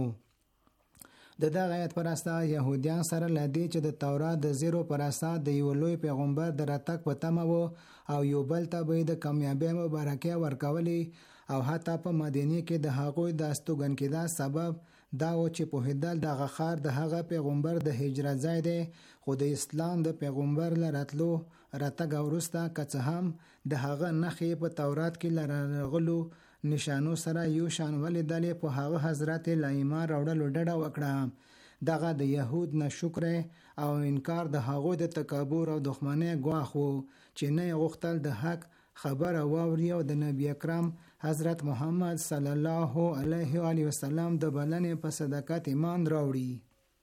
د دغه آیت پر اساس يهوديان سره لدی چې د تورات د زیرو پر اساس د یو لوی پیغمبر د راتګ په تمه وو او یو بل ته به د کامیابی مبارکي ورکولي او حتی په مدینه کې د هغوی د استوګن کې دا سبب دا و چې په هدل د غخار د هغه پیغمبر د هجرت ځای دی خو د اسلام د پیغمبر لراتلو راتګ ورسته که هم د هغه نخې په تورات کې لرغلو نشانو سره یو شان ولیدلې په هغه حضرت له ایمان راوړلو ډډه وکړه. دغه د يهود ناشکر او انکار د هغو د تکبر او دښمنۍ ګواښ وو چې نه غوښتل د حق خبر واوري او د نبی اکرم حضرت محمد صلی الله علیه و آله وسلم د بلنې په صداقت ایمان راوړي.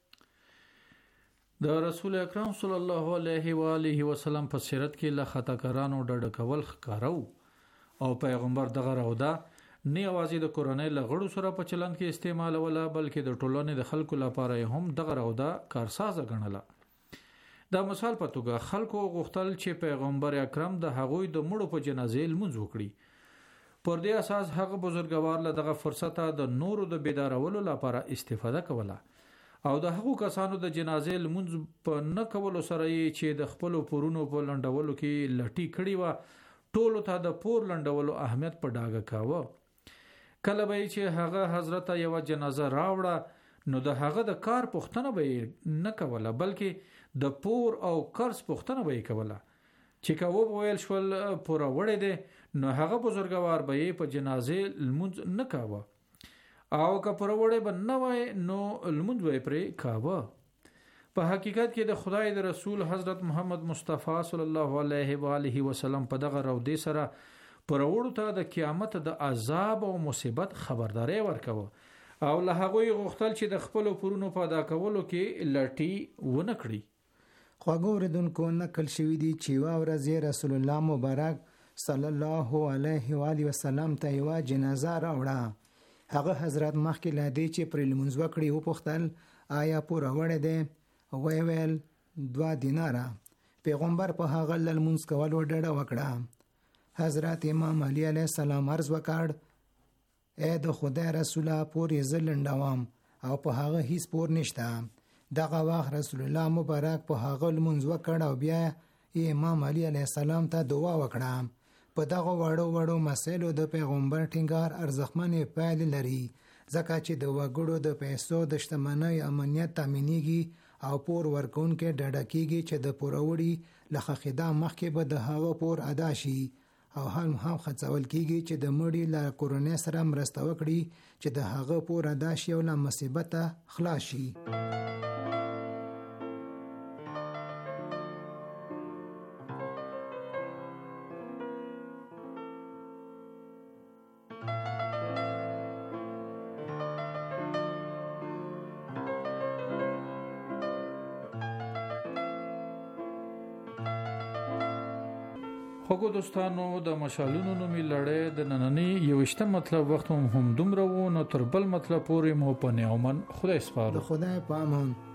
د رسول اکرم صلی الله علیه و آله وسلم په سیرت کې له خطاکارانو ډډه کول ښکارو او پیغمبر دغه راوده نه یوازې د کورنۍ لغړو سره په چلند کې استعمالوله بلکې د ټولنې د خلکو لپاره هم دغه راوده کارسازه ګڼله. دا مثال په توګه خلکو غوښتل چې پیغمبر اکرم د هغوی د مړو په جنازې لمونځ وکړي. پر دې اساس هغه بزرګوار له دغه فرصته د نورو د بیدارولو لپاره استفاده کوله او د هغو کسانو د جنازې لمونځ په نه کولو سره چې د خپل پورونو په لنډولو کې لټي کړي و ټولو ته د پور لنډولو اهمیت په ډاګه کاوه. کله به چې هغه حضرت یو جنازه راوړه نو د هغه د کار پوښتنه به نه کوله بلکې د پور او قرض پوښتنه به کوله چې کوو ویل شول پور وړې ده نو هغه بزرګوار به په جنازې لمونځ نه کاوه او که پور وړې به نه وای نو لمونځ به پرې کاوه. په حقیقت کې د خدای د رسول حضرت محمد مصطفی صلی الله علیه و آله وسلم په دغه راودې سره پرورو ته د قیامت د عذاب او مصیبت خبرداري ورکوه او له هغه غوښتل چې د خپل پورونو په ادا کولو کې لټي ونه کړي. خواږه اوریدونکو نقل شوی دی چې یوه ورځ رسول الله مبارک صلی الله علیه و آله وسلم ته یوه جنازه راوړه. هغه حضرت مخکې له دې چې پرې لمونځ وکړي وپوښتل آیا پوره وړی دی؟ ویې ویل 2 دیناره. پیغمبر په هغه لمونځ کولو ډډه وکړه. حضرت امام علی علیه السلام عرض وکړ ای د خدای رسوله پورې زه لنډوم او په هغه هیڅ پور نشته. دغه وخت رسول الله مبارک په هغه لمونځ وکړ او بیا امام علی علیه السلام ته دعا وکړه. په دغه وړو مسایلو د پیغمبر ټینګار ارزښتمنې پایلې لري ځکه چې د وګړو د پیسو د شتمنۍ امنیت تامینېږي او پور ورکوونکي ډاډه کېږي چې د پوروړي له ښخېدا مخکې به د هغه پور ادا شي او هم هڅول کېږي چې د مړي له کورنۍ سره مرسته وکړي چې د هغه پور ادا شي او له مصیبته خلاص شي. خوږو دوستانو د مشالونو نومي لړۍ د نننۍ 21 مطلب وخت هم دومره و نو تر بل مطلب پورې مو په نیومن خدای سپارو. خدای په امان.